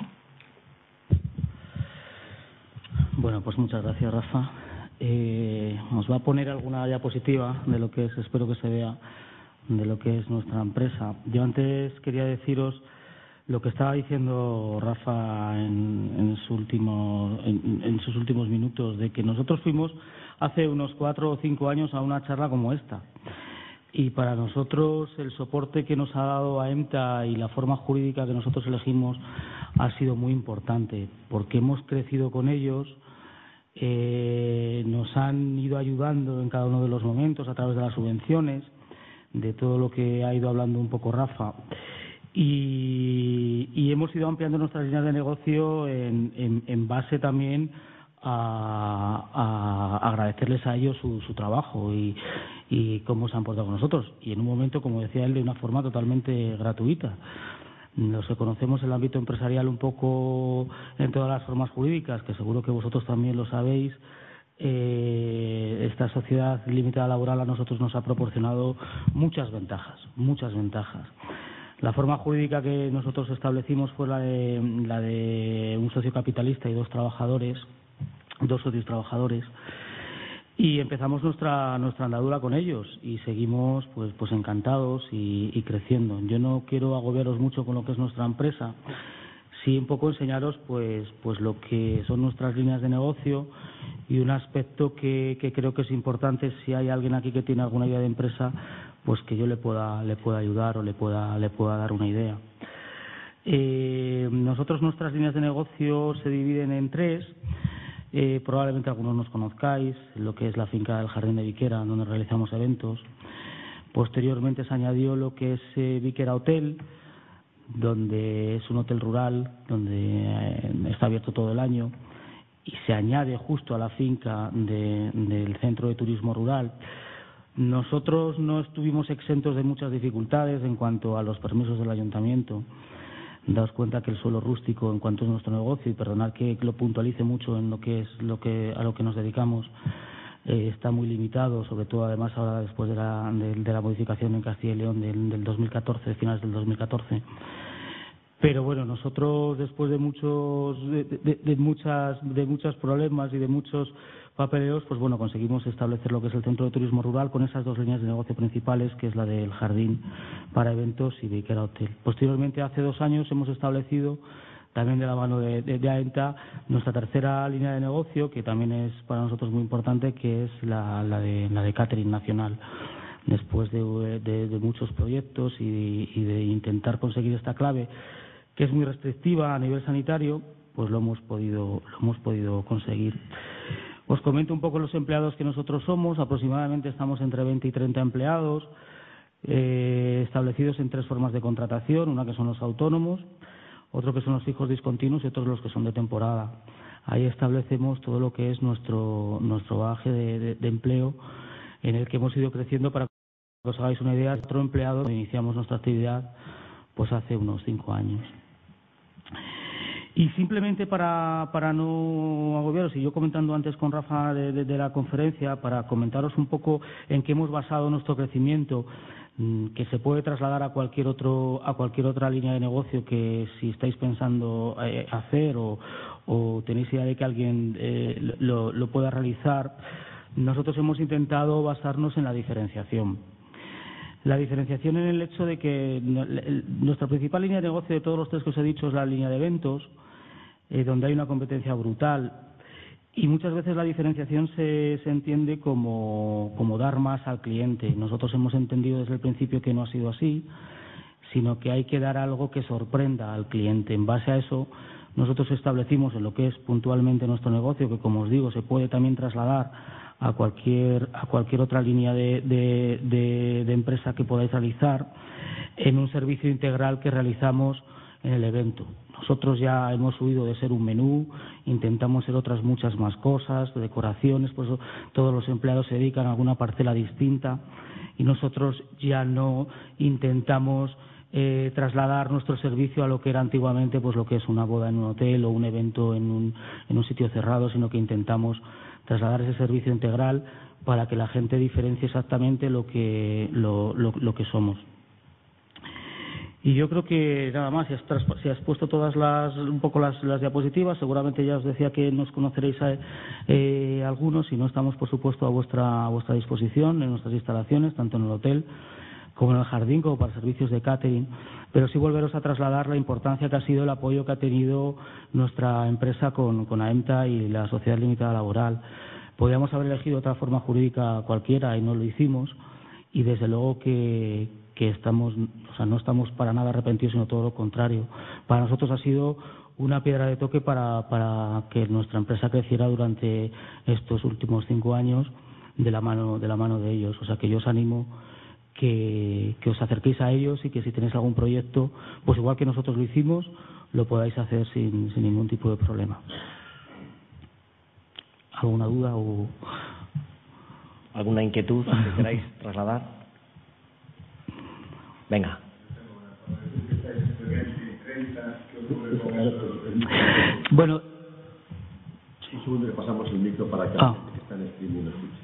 Bueno, pues muchas gracias, Rafa. Eh, os va a poner alguna diapositiva de lo que es, espero que se vea, de lo que es nuestra empresa. Yo antes quería deciros lo que estaba diciendo Rafa en, en, su último, en, en sus últimos minutos, de que nosotros fuimos hace unos cuatro o cinco años a una charla como esta. Y para nosotros el soporte que nos ha dado A E M T A y la forma jurídica que nosotros elegimos ha sido muy importante, porque hemos crecido con ellos, eh, nos han ido ayudando en cada uno de los momentos a través de las subvenciones, de todo lo que ha ido hablando un poco Rafa, y, y hemos ido ampliando nuestras líneas de negocio en, en, en base también a, a agradecerles a ellos su, su trabajo y, y cómo se han portado con nosotros, y en un momento, como decía él, de una forma totalmente gratuita. Los que conocemos el ámbito empresarial un poco en todas las formas jurídicas, que seguro que vosotros también lo sabéis, eh, esta sociedad limitada laboral a nosotros nos ha proporcionado muchas ventajas, muchas ventajas. La forma jurídica que nosotros establecimos fue la de, la de un socio capitalista y dos trabajadores, dos socios trabajadores, y empezamos nuestra nuestra andadura con ellos y seguimos pues pues encantados y, y creciendo. Yo no quiero agobiaros mucho con lo que es nuestra empresa, sí un poco enseñaros pues pues lo que son nuestras líneas de negocio y un aspecto que, que creo que es importante. Si hay alguien aquí que tiene alguna idea de empresa, pues que yo le pueda le pueda ayudar o le pueda le pueda dar una idea. Eh, nosotros nuestras líneas de negocio se dividen en tres. Eh, probablemente algunos nos conozcáis, lo que es la finca del Jardín de Viquera, donde realizamos eventos. Posteriormente se añadió lo que es eh, Viquera Hotel, donde es un hotel rural, donde eh, está abierto todo el año, y se añade justo a la finca de, del Centro de Turismo Rural. Nosotros no estuvimos exentos de muchas dificultades en cuanto a los permisos del ayuntamiento. Daos cuenta que el suelo rústico, en cuanto es nuestro negocio, y perdonad que lo puntualice mucho en lo que es lo que a lo que nos dedicamos, eh, está muy limitado, sobre todo además ahora después de la, de, de la modificación en Castilla y León del, del dos mil catorce, de finales del dos mil catorce. Pero bueno, nosotros después de muchos de, de, de muchas de muchos problemas y de muchos papeleos, pues bueno, conseguimos establecer lo que es el Centro de Turismo Rural con esas dos líneas de negocio principales, que es la del Jardín para eventos y Viquera Hotel. Posteriormente, hace dos años, hemos establecido, también de la mano de, de, de A E M T A, nuestra tercera línea de negocio, que también es para nosotros muy importante, que es la, la, de, la de catering nacional. Después de, de, de muchos proyectos y, y de intentar conseguir esta clave, que es muy restrictiva a nivel sanitario, pues lo hemos podido, lo hemos podido conseguir. Os comento un poco los empleados que nosotros somos. Aproximadamente estamos entre veinte y treinta empleados, eh, establecidos en tres formas de contratación: una que son los autónomos, otro que son los fijos discontinuos y otros los que son de temporada. Ahí establecemos todo lo que es nuestro nuestro bagaje de, de, de empleo, en el que hemos ido creciendo. Para que os hagáis una idea, nuestro empleado, iniciamos nuestra actividad pues hace unos cinco años. Y simplemente para, para no agobiaros, y yo comentando antes con Rafa de, de, de la conferencia, para comentaros un poco en qué hemos basado nuestro crecimiento, que se puede trasladar a cualquier otro a cualquier otra línea de negocio que si estáis pensando eh, hacer o, o tenéis idea de que alguien eh, lo, lo pueda realizar. Nosotros hemos intentado basarnos en la diferenciación. La diferenciación en el hecho de que nuestra principal línea de negocio de todos los tres que os he dicho es la línea de eventos, eh, donde hay una competencia brutal, y muchas veces la diferenciación se, se entiende como, como dar más al cliente. Nosotros hemos entendido desde el principio que no ha sido así, sino que hay que dar algo que sorprenda al cliente. En base a eso, nosotros establecimos en lo que es puntualmente nuestro negocio, que como os digo, se puede también trasladar a cualquier a cualquier otra línea de, de, de, de empresa que podáis realizar, en un servicio integral que realizamos en el evento. Nosotros ya hemos subido de ser un menú, intentamos ser otras muchas más cosas, decoraciones, pues todos los empleados se dedican a alguna parcela distinta, y nosotros ya no intentamos eh, trasladar nuestro servicio a lo que era antiguamente pues lo que es una boda en un hotel o un evento en un, en un sitio cerrado, sino que intentamos trasladar ese servicio integral para que la gente diferencie exactamente lo que, lo, lo, lo que somos. Y yo creo que nada más, si has, si has puesto todas las, un poco las, las diapositivas, seguramente ya os decía que nos conoceréis a, eh, algunos, y no estamos, por supuesto, a vuestra, a vuestra disposición en nuestras instalaciones, tanto en el hotel como en el jardín, como para servicios de catering, pero sí volveros a trasladar la importancia que ha sido el apoyo que ha tenido nuestra empresa con, con AEMTA y la Sociedad Limitada Laboral. Podríamos haber elegido otra forma jurídica cualquiera y no lo hicimos, y desde luego que, que estamos, o sea, no estamos para nada arrepentidos, sino todo lo contrario. Para nosotros ha sido una piedra de toque para, para que nuestra empresa creciera durante estos últimos cinco años de la mano de la mano de ellos. O sea, que yo os animo que, que os acerquéis a ellos y que si tenéis algún proyecto, pues igual que nosotros lo hicimos, lo podáis hacer sin, sin ningún tipo de problema. ¿Alguna duda o alguna inquietud que queráis trasladar? Venga. Bueno, un segundo, le pasamos el micro para que ah. que está en streaming lo escuche.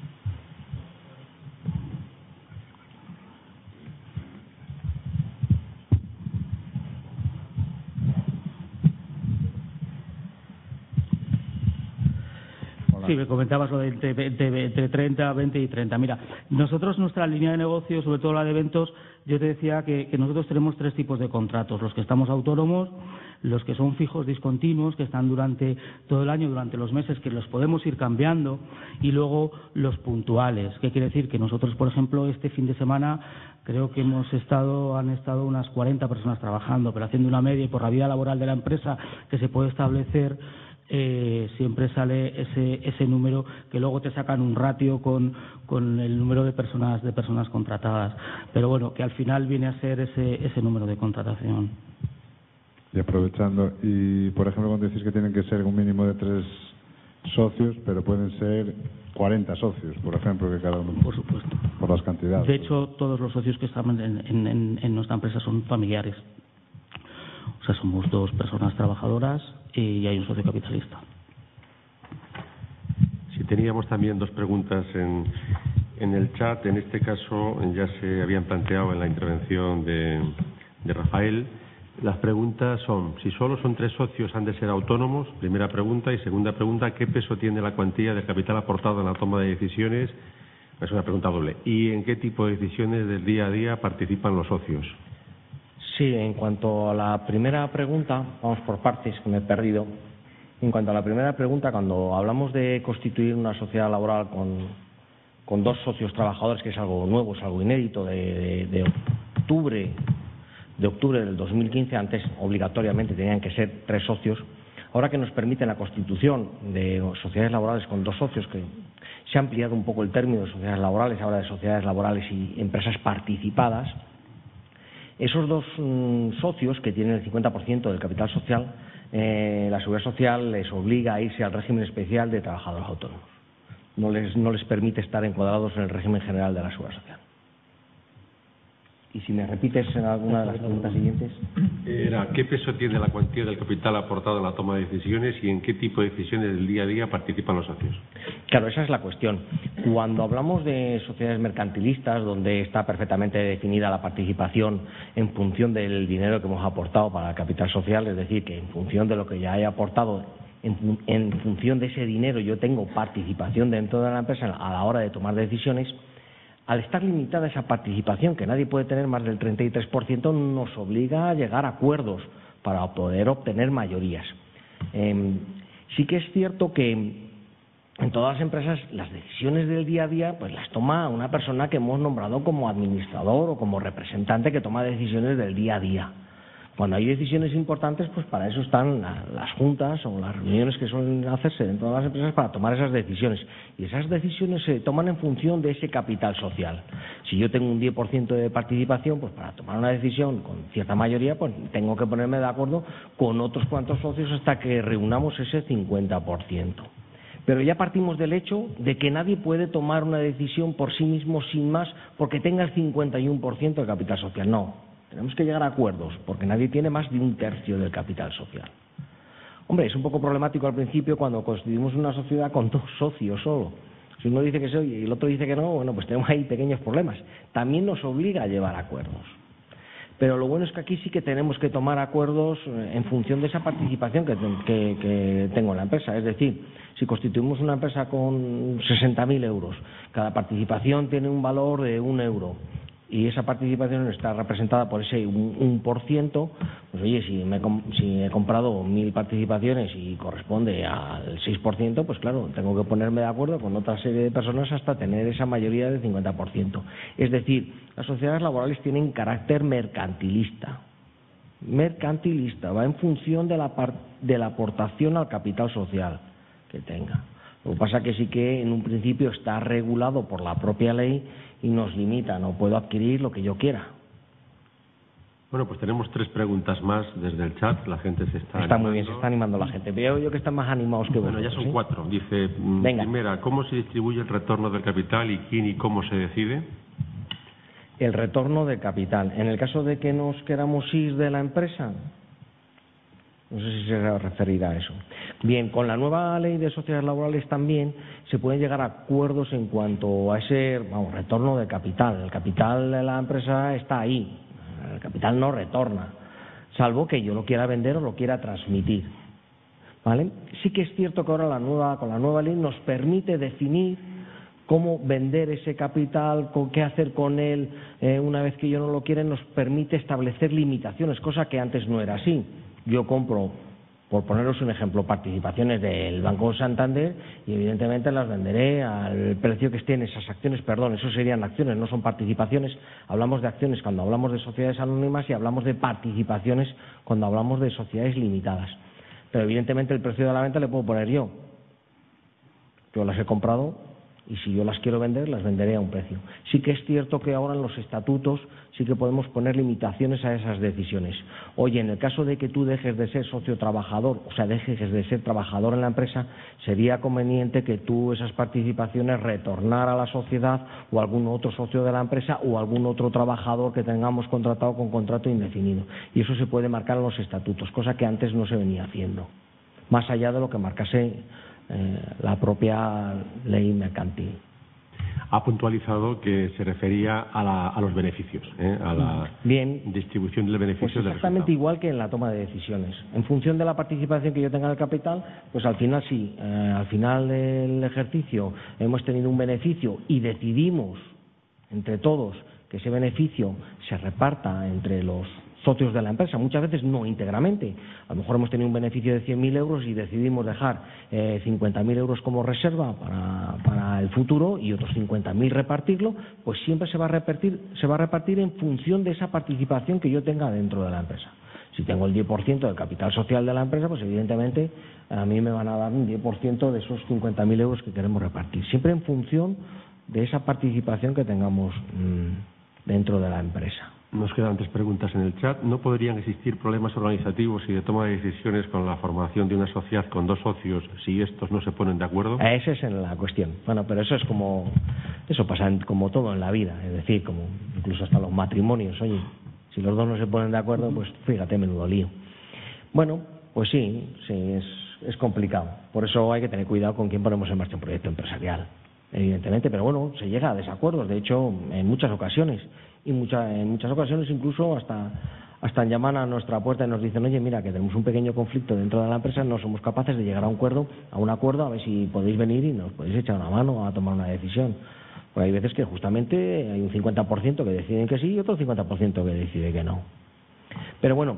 Sí, me comentabas lo de entre, entre, entre treinta, veinte y treinta. Mira, nosotros nuestra línea de negocio, sobre todo la de eventos, yo te decía que, que nosotros tenemos tres tipos de contratos. Los que estamos autónomos, los que son fijos discontinuos, que están durante todo el año, durante los meses, que los podemos ir cambiando, y luego los puntuales. ¿Qué quiere decir? Que nosotros, por ejemplo, este fin de semana creo que hemos estado, han estado unas cuarenta personas trabajando, pero haciendo una media, y por la vida laboral de la empresa que se puede establecer, Eh, siempre sale ese ese número que luego te sacan un ratio con, con el número de personas de personas contratadas, pero bueno, que al final viene a ser ese ese número de contratación. Y aprovechando, y por ejemplo cuando decís que tienen que ser un mínimo de tres socios, pero pueden ser cuarenta socios, por ejemplo, que cada uno, por supuesto, por las cantidades. De hecho, todos los socios que están en, en, en nuestra empresa son familiares. O sea, somos dos personas trabajadoras y hay un socio capitalista. Sí, teníamos también dos preguntas en, en el chat. En este caso ya se habían planteado en la intervención de, de Rafael. Las preguntas son, si solo son tres socios, ¿han de ser autónomos? Primera pregunta. Y segunda pregunta, ¿qué peso tiene la cuantía del capital aportado en la toma de decisiones? Es una pregunta doble. ¿Y en qué tipo de decisiones del día a día participan los socios? Sí, en cuanto a la primera pregunta, vamos por partes, que me he perdido. En cuanto a la primera pregunta, cuando hablamos de constituir una sociedad laboral con, con dos socios trabajadores, que es algo nuevo, es algo inédito, de, de, de octubre de octubre del dos mil quince, antes obligatoriamente tenían que ser tres socios, ahora que nos permite la constitución de sociedades laborales con dos socios, que se ha ampliado un poco el término de sociedades laborales, ahora de sociedades laborales y empresas participadas. Esos dos mmm, socios que tienen el cincuenta por ciento del capital social, eh, la Seguridad Social les obliga a irse al régimen especial de trabajadores autónomos. No les, no les permite estar encuadrados en el régimen general de la Seguridad Social. Y si me repites en alguna de las preguntas siguientes. Era, ¿qué peso tiene la cuantía del capital aportado en la toma de decisiones y en qué tipo de decisiones del día a día participan los socios? Claro, esa es la cuestión. Cuando hablamos de sociedades mercantilistas, donde está perfectamente definida la participación en función del dinero que hemos aportado para el capital social, es decir, que en función de lo que ya he aportado, en, en función de ese dinero yo tengo participación dentro de la empresa a la hora de tomar decisiones. Al estar limitada esa participación, que nadie puede tener más del treinta y tres por ciento, nos obliga a llegar a acuerdos para poder obtener mayorías. Eh, sí que es cierto que en todas las empresas las decisiones del día a día pues las toma una persona que hemos nombrado como administrador o como representante que toma decisiones del día a día. Cuando hay decisiones importantes, pues para eso están las juntas o las reuniones que suelen hacerse dentro de las empresas para tomar esas decisiones. Y esas decisiones se toman en función de ese capital social. Si yo tengo un diez por ciento de participación, pues para tomar una decisión con cierta mayoría, pues tengo que ponerme de acuerdo con otros cuantos socios hasta que reunamos ese cincuenta por ciento. Pero ya partimos del hecho de que nadie puede tomar una decisión por sí mismo sin más porque tenga el cincuenta y uno por ciento de capital social. No. tenemos que llegar a acuerdos, porque nadie tiene más de un tercio del capital social. Hombre, es un poco problemático al principio cuando constituimos una sociedad con dos socios solo. Si uno dice que sí y el otro dice que no, bueno, pues tenemos ahí pequeños problemas. También nos obliga a llevar acuerdos. Pero lo bueno es que aquí sí que tenemos que tomar acuerdos en función de esa participación que, que, que tengo en la empresa. Es decir, si constituimos una empresa con sesenta mil euros, cada participación tiene un valor de un euro y esa participación está representada por ese un, un por ciento, pues oye, si, me, si he comprado mil participaciones y corresponde al seis por ciento, pues claro, tengo que ponerme de acuerdo con otra serie de personas hasta tener esa mayoría del cincuenta por ciento. Es decir, las sociedades laborales tienen carácter mercantilista. Mercantilista, va en función de la, par, de la aportación al capital social que tenga. Lo que pasa es que sí que en un principio está regulado por la propia ley y nos limita, no puedo adquirir lo que yo quiera. Bueno, pues tenemos tres preguntas más desde el chat, la gente se está Está animando. muy bien, se está animando la gente. Veo yo que están más animados que vosotros. Bueno, ya son ¿sí? cuatro. Dice, Venga. Primera, ¿cómo se distribuye el retorno del capital y quién y cómo se decide? El retorno del capital. En el caso de que nos queramos ir de la empresa, no sé si se referirá a eso. Bien, con la nueva ley de sociedades laborales también se pueden llegar a acuerdos en cuanto a ese vamos, retorno del capital. El capital de la empresa está ahí, el capital no retorna, salvo que yo lo quiera vender o lo quiera transmitir. ¿Vale? Sí que es cierto que ahora la nueva, con la nueva ley nos permite definir cómo vender ese capital, con qué hacer con él eh, una vez que yo no lo quiera, nos permite establecer limitaciones, cosa que antes no era así. Yo compro, por poneros un ejemplo, participaciones del Banco Santander y evidentemente las venderé al precio que estén esas acciones, perdón, eso serían acciones, no son participaciones. Hablamos de acciones cuando hablamos de sociedades anónimas y hablamos de participaciones cuando hablamos de sociedades limitadas. Pero evidentemente el precio de la venta le puedo poner yo. Yo las he comprado y si yo las quiero vender, las venderé a un precio. Sí que es cierto que ahora en los estatutos sí que podemos poner limitaciones a esas decisiones. Oye, en el caso de que tú dejes de ser socio trabajador, o sea, dejes de ser trabajador en la empresa, sería conveniente que tú esas participaciones retornara a la sociedad o a algún otro socio de la empresa o a algún otro trabajador que tengamos contratado con contrato indefinido. Y eso se puede marcar en los estatutos, cosa que antes no se venía haciendo, más allá de lo que marcase Eh, la propia ley mercantil. Ha puntualizado que se refería a, la, a los beneficios, ¿eh? a la Bien, distribución del beneficio. pues exactamente del igual que en la toma de decisiones. En función de la participación que yo tenga en el capital, pues al final sí, eh, al final del ejercicio hemos tenido un beneficio y decidimos entre todos que ese beneficio se reparta entre los socios de la empresa, muchas veces no íntegramente. A lo mejor hemos tenido un beneficio de cien mil euros y decidimos dejar eh, cincuenta mil euros como reserva para, para el futuro y otros cincuenta mil repartirlo, pues siempre se va a repartir, se va a repartir en función de esa participación que yo tenga dentro de la empresa. Si tengo el diez por ciento del capital social de la empresa, pues evidentemente a mí me van a dar un diez por ciento de esos cincuenta mil euros que queremos repartir. Siempre en función de esa participación que tengamos mmm, dentro de la empresa. Nos quedan tres preguntas en el chat. ¿No podrían existir problemas organizativos y de toma de decisiones con la formación de una sociedad con dos socios si estos no se ponen de acuerdo? Esa es la cuestión. Bueno, pero eso es como, eso pasa en, como todo en la vida, es decir, como incluso hasta los matrimonios. Oye, si los dos no se ponen de acuerdo, pues fíjate, menudo lío. Bueno, pues sí, sí, es, es complicado. Por eso hay que tener cuidado con quién ponemos en marcha un proyecto empresarial, evidentemente. Pero bueno, se llega a desacuerdos, de hecho, en muchas ocasiones. Y mucha, en muchas ocasiones incluso hasta, hasta llaman a nuestra puerta y nos dicen, oye, mira, que tenemos un pequeño conflicto dentro de la empresa, no somos capaces de llegar a un acuerdo, a un acuerdo, a ver si podéis venir y nos podéis echar una mano a tomar una decisión. Porque hay veces que justamente hay un cincuenta por ciento que deciden que sí y otro cincuenta por ciento que decide que no. Pero bueno,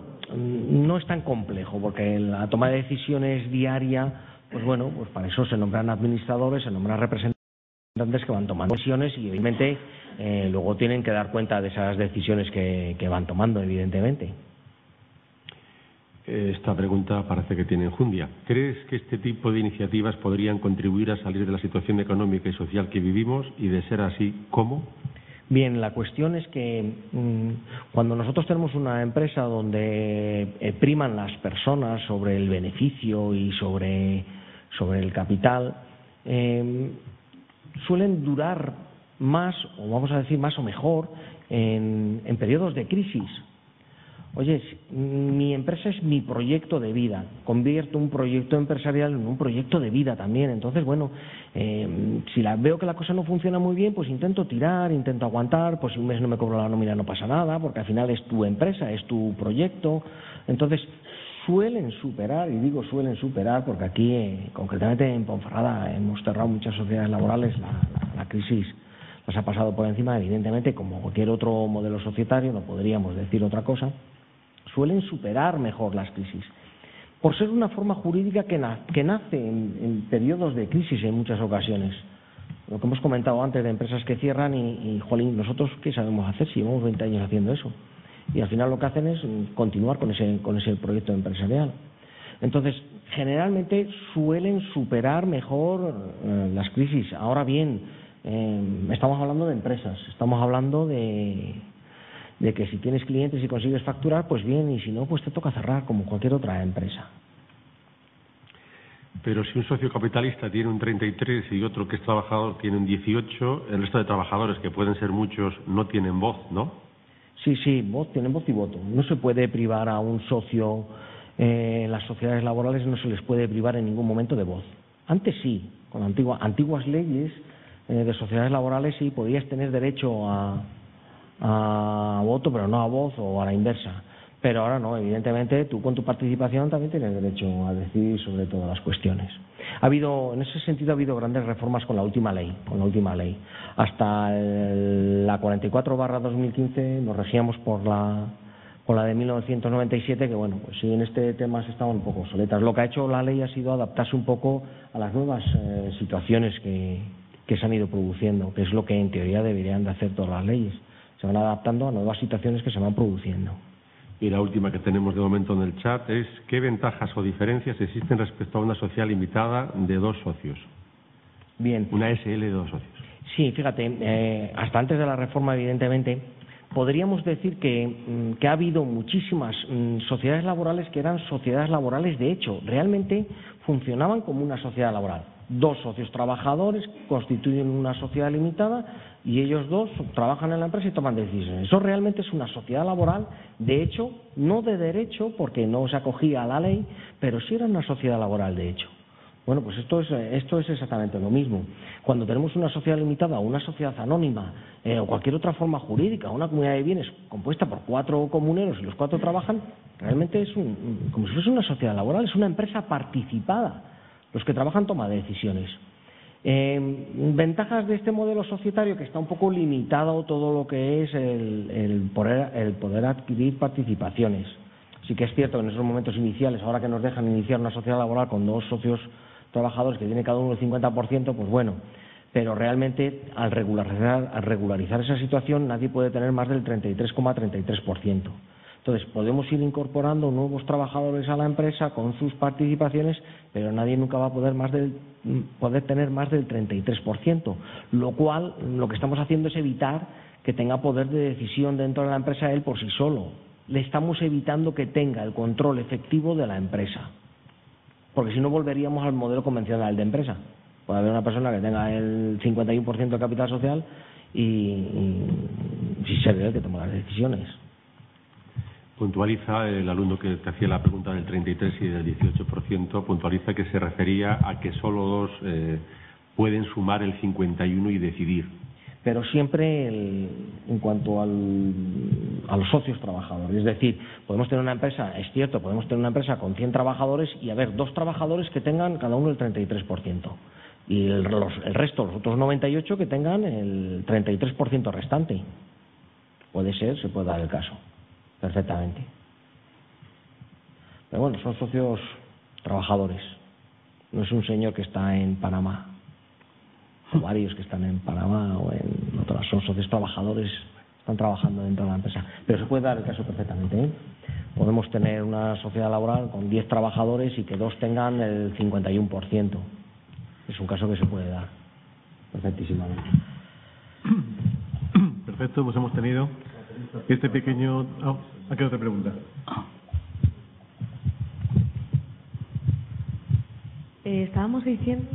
no es tan complejo, porque la toma de decisiones diaria, pues bueno, pues para eso se nombran administradores, se nombran representantes que van tomando decisiones y evidentemente eh, luego tienen que dar cuenta de esas decisiones que, que van tomando, evidentemente. Esta pregunta parece que tiene enjundia. ¿Crees que este tipo de iniciativas podrían contribuir a salir de la situación económica y social que vivimos? Y de ser así, ¿cómo? Bien, la cuestión es que mmm, cuando nosotros tenemos una empresa donde eh, priman las personas sobre el beneficio y sobre, sobre el capital, eh, suelen durar más, o vamos a decir más o mejor, en, en periodos de crisis. Oye, mi empresa es mi proyecto de vida, convierto un proyecto empresarial en un proyecto de vida también. Entonces, bueno, eh, si la, veo que la cosa no funciona muy bien, pues intento tirar, intento aguantar, pues si un mes no me cobro la nómina no pasa nada, porque al final es tu empresa, es tu proyecto. Entonces, suelen superar, y digo suelen superar, porque aquí, eh, concretamente en Ponferrada, hemos cerrado muchas sociedades laborales, la, la, la crisis las ha pasado por encima, evidentemente, como cualquier otro modelo societario, no podríamos decir otra cosa. Suelen superar mejor las crisis, por ser una forma jurídica que, na, que nace en, en periodos de crisis en muchas ocasiones. Lo que hemos comentado antes de empresas que cierran y, y jolín, nosotros ¿qué sabemos hacer si llevamos veinte años haciendo eso? Y al final lo que hacen es continuar con ese, con ese proyecto empresarial. Entonces, generalmente suelen superar mejor eh, las crisis. Ahora bien, eh, estamos hablando de empresas, estamos hablando de... de que si tienes clientes y consigues facturar, pues bien, y si no, pues te toca cerrar como cualquier otra empresa. Pero si un socio capitalista tiene un treinta y tres y otro que es trabajador tiene un dieciocho, el resto de trabajadores, que pueden ser muchos, no tienen voz, ¿no? Sí, sí, voz, tienen voz y voto. No se puede privar a un socio, eh, las sociedades laborales no se les puede privar en ningún momento de voz. Antes sí, con antigua, antiguas leyes eh, de sociedades laborales sí podías tener derecho a... a voto, pero no a voz o a la inversa. Pero ahora no, evidentemente tú con tu participación también tienes derecho a decidir sobre todas las cuestiones. Ha habido, en ese sentido ha habido grandes reformas con la última ley, con la última ley. Hasta el, la cuarenta y cuatro barra dos mil quince nos regíamos por la por la de mil novecientos noventa y siete, que bueno, pues sí, en este tema se estaban un poco obsoletas. Lo que ha hecho la ley ha sido adaptarse un poco a las nuevas eh, situaciones que, que se han ido produciendo, que es lo que en teoría deberían de hacer todas las leyes. Se van adaptando a nuevas situaciones que se van produciendo. Y la última que tenemos de momento en el chat es ¿qué ventajas o diferencias existen respecto a una sociedad limitada de dos socios? Bien. Una S L de dos socios. Sí, fíjate, eh, hasta antes de la reforma, evidentemente, podríamos decir que, que ha habido muchísimas mm, sociedades laborales que eran sociedades laborales de hecho, realmente funcionaban como una sociedad laboral. Dos socios trabajadores constituyen una sociedad limitada y ellos dos trabajan en la empresa y toman decisiones. Eso realmente es una sociedad laboral, de hecho, no de derecho, porque no se acogía a la ley, pero sí era una sociedad laboral de hecho. Bueno, pues esto es, esto es exactamente lo mismo. Cuando tenemos una sociedad limitada o una sociedad anónima eh, o cualquier otra forma jurídica, una comunidad de bienes compuesta por cuatro comuneros y los cuatro trabajan, realmente es un, como si fuese una sociedad laboral, es una empresa participada. Los que trabajan toman decisiones. Eh, ventajas de este modelo societario, que está un poco limitado todo lo que es el, el, poder, el poder adquirir participaciones. Sí que es cierto que en esos momentos iniciales, ahora que nos dejan iniciar una sociedad laboral con dos socios trabajadores que tiene cada uno el cincuenta por ciento, pues bueno, pero realmente al regularizar, al regularizar esa situación nadie puede tener más del treinta y tres coma treinta y tres por ciento. Entonces, podemos ir incorporando nuevos trabajadores a la empresa con sus participaciones, pero nadie nunca va a poder, más del, poder tener más del treinta y tres por ciento, lo cual lo que estamos haciendo es evitar que tenga poder de decisión dentro de la empresa él por sí solo. Le estamos evitando que tenga el control efectivo de la empresa, porque si no volveríamos al modelo convencional de empresa. Puede haber una persona que tenga el cincuenta y uno por ciento de capital social y, y si se ve el que toma las decisiones. Puntualiza el alumno que te hacía la pregunta del treinta y tres y del dieciocho por ciento, puntualiza que se refería a que solo dos eh, pueden sumar el cincuenta y uno y decidir. Pero siempre el, en cuanto al, a los socios trabajadores. Es decir, podemos tener una empresa, es cierto, podemos tener una empresa con cien trabajadores y haber dos trabajadores que tengan cada uno el treinta y tres por ciento. Y el, los, el resto, los otros noventa y ocho, que tengan el treinta y tres por ciento restante. Puede ser, se puede dar el caso. Perfectamente. Pero bueno, son socios trabajadores. No es un señor que está en Panamá, o varios que están en Panamá o en otras. Son socios trabajadores, están trabajando dentro de la empresa. Pero se puede dar el caso perfectamente, ¿eh? Podemos tener una sociedad laboral con diez trabajadores y que dos tengan el cincuenta y uno por ciento. Es un caso que se puede dar perfectísimamente. Perfecto, pues hemos tenido este pequeño... Oh, aquí otra pregunta. Eh, estábamos diciendo...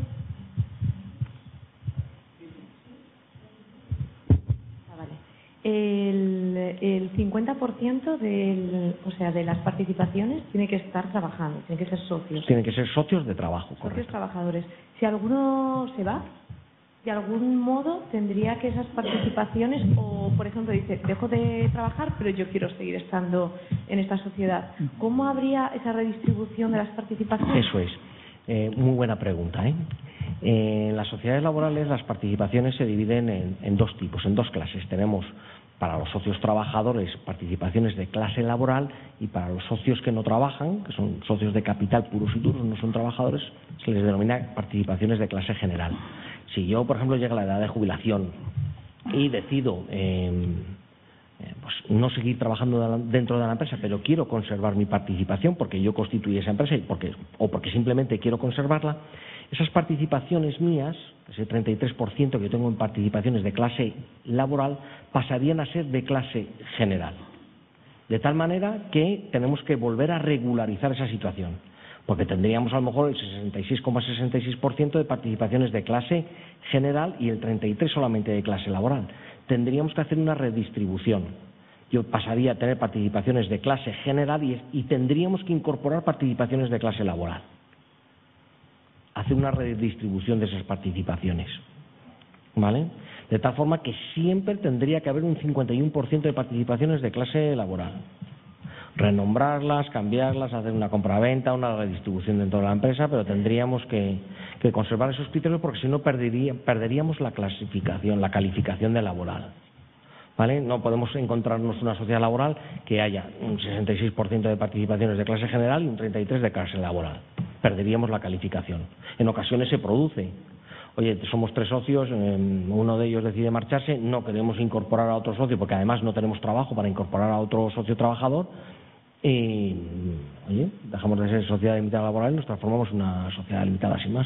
Ah, vale. El, el cincuenta por ciento del, o sea, de las participaciones tiene que estar trabajando, tiene que ser socios. Tienen que ser socios de trabajo, Socios correcto. trabajadores. Si alguno se va, de algún modo tendría que esas participaciones, o por ejemplo dice, dejo de trabajar, pero yo quiero seguir estando en esta sociedad. ¿Cómo habría esa redistribución de las participaciones? Eso es. Eh, muy buena pregunta, ¿eh? En las sociedades laborales las participaciones se dividen en, en dos tipos, en dos clases. Tenemos para los socios trabajadores participaciones de clase laboral, y para los socios que no trabajan, que son socios de capital puros y duros, no son trabajadores, se les denomina participaciones de clase general. Si yo, por ejemplo, llega a la edad de jubilación y decido eh, eh, pues no seguir trabajando de la, dentro de la empresa, pero quiero conservar mi participación porque yo constituí esa empresa y porque, o porque simplemente quiero conservarla, esas participaciones mías, ese treinta y tres por ciento que tengo en participaciones de clase laboral, pasarían a ser de clase general. De tal manera que tenemos que volver a regularizar esa situación, porque tendríamos a lo mejor el sesenta y seis coma sesenta y seis por ciento de participaciones de clase general y el treinta y tres por ciento solamente de clase laboral. Tendríamos que hacer una redistribución. Yo pasaría a tener participaciones de clase general y, y tendríamos que incorporar participaciones de clase laboral. Hacer una redistribución de esas participaciones, ¿vale? De tal forma que siempre tendría que haber un cincuenta y uno por ciento de participaciones de clase laboral. Renombrarlas, cambiarlas, hacer una compraventa, una redistribución dentro de la empresa, pero tendríamos que, que conservar esos criterios, porque si no perdería, perderíamos la clasificación, la calificación de laboral. ¿Vale? No podemos encontrarnos una sociedad laboral que haya un sesenta y seis por ciento de participaciones de clase general y un treinta y tres por ciento de clase laboral. Perderíamos la calificación. En ocasiones se produce. Oye, somos tres socios, uno de ellos decide marcharse, no queremos incorporar a otro socio porque además no tenemos trabajo para incorporar a otro socio trabajador y, oye, dejamos de ser sociedad limitada laboral y nos transformamos en una sociedad limitada sin más.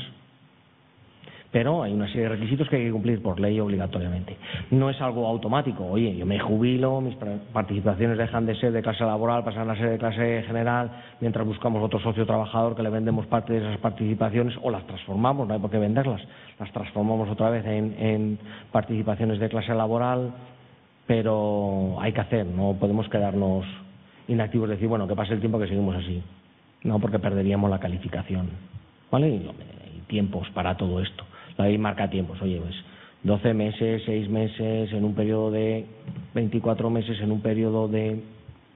Pero hay una serie de requisitos que hay que cumplir por ley obligatoriamente. No es algo automático. Oye, yo me jubilo, mis participaciones dejan de ser de clase laboral, pasan a ser de clase general, mientras buscamos otro socio trabajador que le vendemos parte de esas participaciones o las transformamos, no hay por qué venderlas, las transformamos otra vez en, en participaciones de clase laboral, pero hay que hacer, no podemos quedarnos inactivos, decir, bueno, que pase el tiempo que seguimos así. No, porque perderíamos la calificación. ¿Vale? Y, y tiempos para todo esto. La ley marca tiempos, oye, pues doce meses, seis meses, en un periodo de veinticuatro meses, en un periodo de...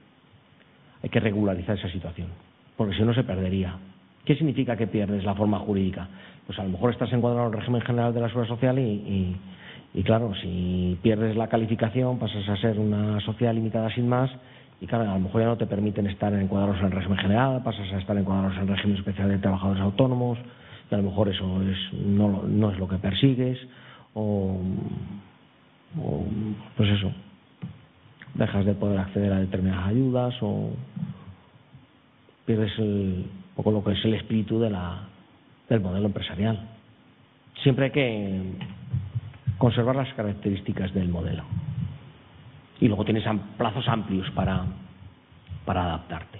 Hay que regularizar esa situación, porque si no se perdería. ¿Qué significa que pierdes la forma jurídica? Pues a lo mejor estás encuadrado en el régimen general de la seguridad social y, y, y claro, si pierdes la calificación pasas a ser una sociedad limitada sin más y claro, a lo mejor ya no te permiten estar encuadrados en el régimen general, pasas a estar encuadrados en el régimen especial de trabajadores autónomos, y a lo mejor eso es, no, no es lo que persigues, o, o pues eso, dejas de poder acceder a determinadas ayudas o pierdes el, un poco lo que es el espíritu de la, del modelo empresarial. Siempre hay que conservar las características del modelo. Y luego tienes plazos amplios para, para adaptarte.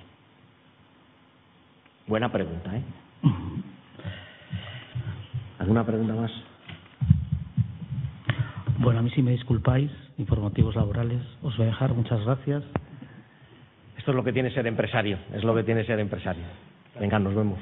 Buena pregunta, ¿eh? ¿Alguna pregunta más? Bueno, a mí si me disculpáis, y por motivos laborales, os voy a dejar. Muchas gracias. Esto es lo que tiene ser empresario, es lo que tiene ser empresario. Venga, nos vemos.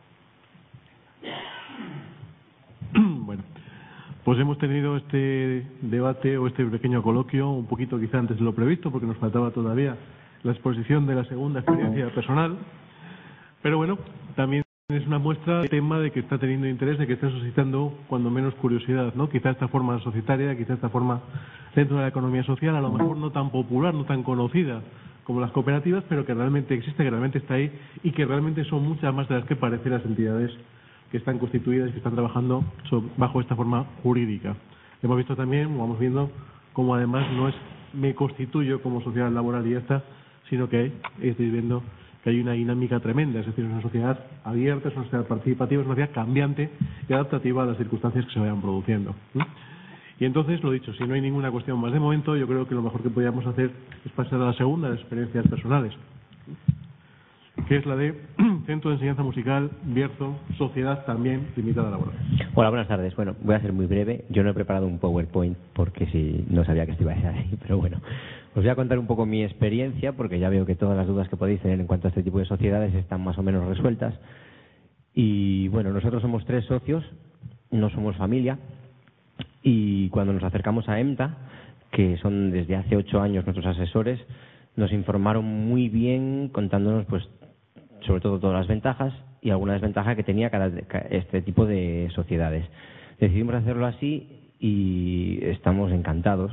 Bueno, pues hemos tenido este debate o este pequeño coloquio un poquito quizá antes de lo previsto, porque nos faltaba todavía la exposición de la segunda experiencia personal, pero bueno, también es una muestra del tema de que está teniendo interés, de que está suscitando cuando menos curiosidad, ¿no? Quizá esta forma societaria, quizá esta forma dentro de la economía social, a lo mejor no tan popular, no tan conocida como las cooperativas, pero que realmente existe, que realmente está ahí y que realmente son muchas más de las que parecen las entidades que están constituidas y que están trabajando bajo esta forma jurídica. Hemos visto también, vamos viendo, cómo además no es me constituyo como sociedad laboral y ya está, sino que estáis viendo que hay una dinámica tremenda, es decir, es una sociedad abierta, es una sociedad participativa, es una sociedad cambiante y adaptativa a las circunstancias que se vayan produciendo. Y entonces, lo dicho, si no hay ninguna cuestión más de momento, yo creo que lo mejor que podríamos hacer es pasar a la segunda, de experiencias personales, que es la de Centro de Enseñanza Musical, Bierzo, Sociedad también limitada laboral. Hola, buenas tardes. Bueno, voy a ser muy breve. Yo no he preparado un PowerPoint porque si no sabía que esto iba a ser así, pero bueno. Os voy a contar un poco mi experiencia porque ya veo que todas las dudas que podéis tener en cuanto a este tipo de sociedades están más o menos resueltas. Y bueno, nosotros somos tres socios, no somos familia, y cuando nos acercamos a EMTA, que son desde hace ocho años nuestros asesores, nos informaron muy bien contándonos pues sobre todo todas las ventajas y alguna desventaja que tenía cada este tipo de sociedades. Decidimos hacerlo así y estamos encantados.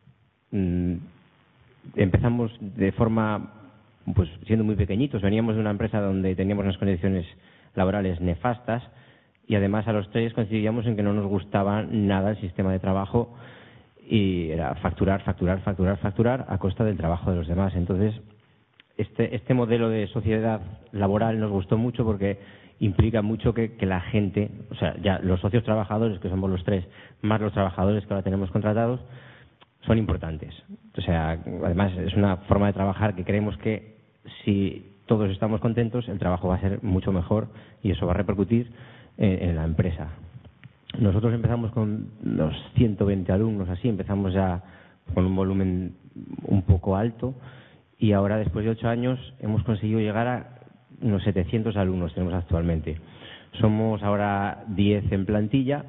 Empezamos de forma, pues siendo muy pequeñitos. Veníamos de una empresa donde teníamos unas condiciones laborales nefastas y además a los tres coincidíamos en que no nos gustaba nada el sistema de trabajo y era facturar, facturar, facturar, facturar a costa del trabajo de los demás. Entonces, este, este modelo de sociedad laboral nos gustó mucho porque implica mucho que, que la gente, o sea, ya los socios trabajadores, que somos los tres, más los trabajadores que ahora tenemos contratados, son importantes. O sea, además es una forma de trabajar que creemos que si todos estamos contentos, el trabajo va a ser mucho mejor y eso va a repercutir en, en la empresa. Nosotros empezamos con los ciento veinte alumnos, así, empezamos ya con un volumen un poco alto y ahora, después de ocho años, hemos conseguido llegar a unos setecientos alumnos tenemos actualmente. Somos ahora diez en plantilla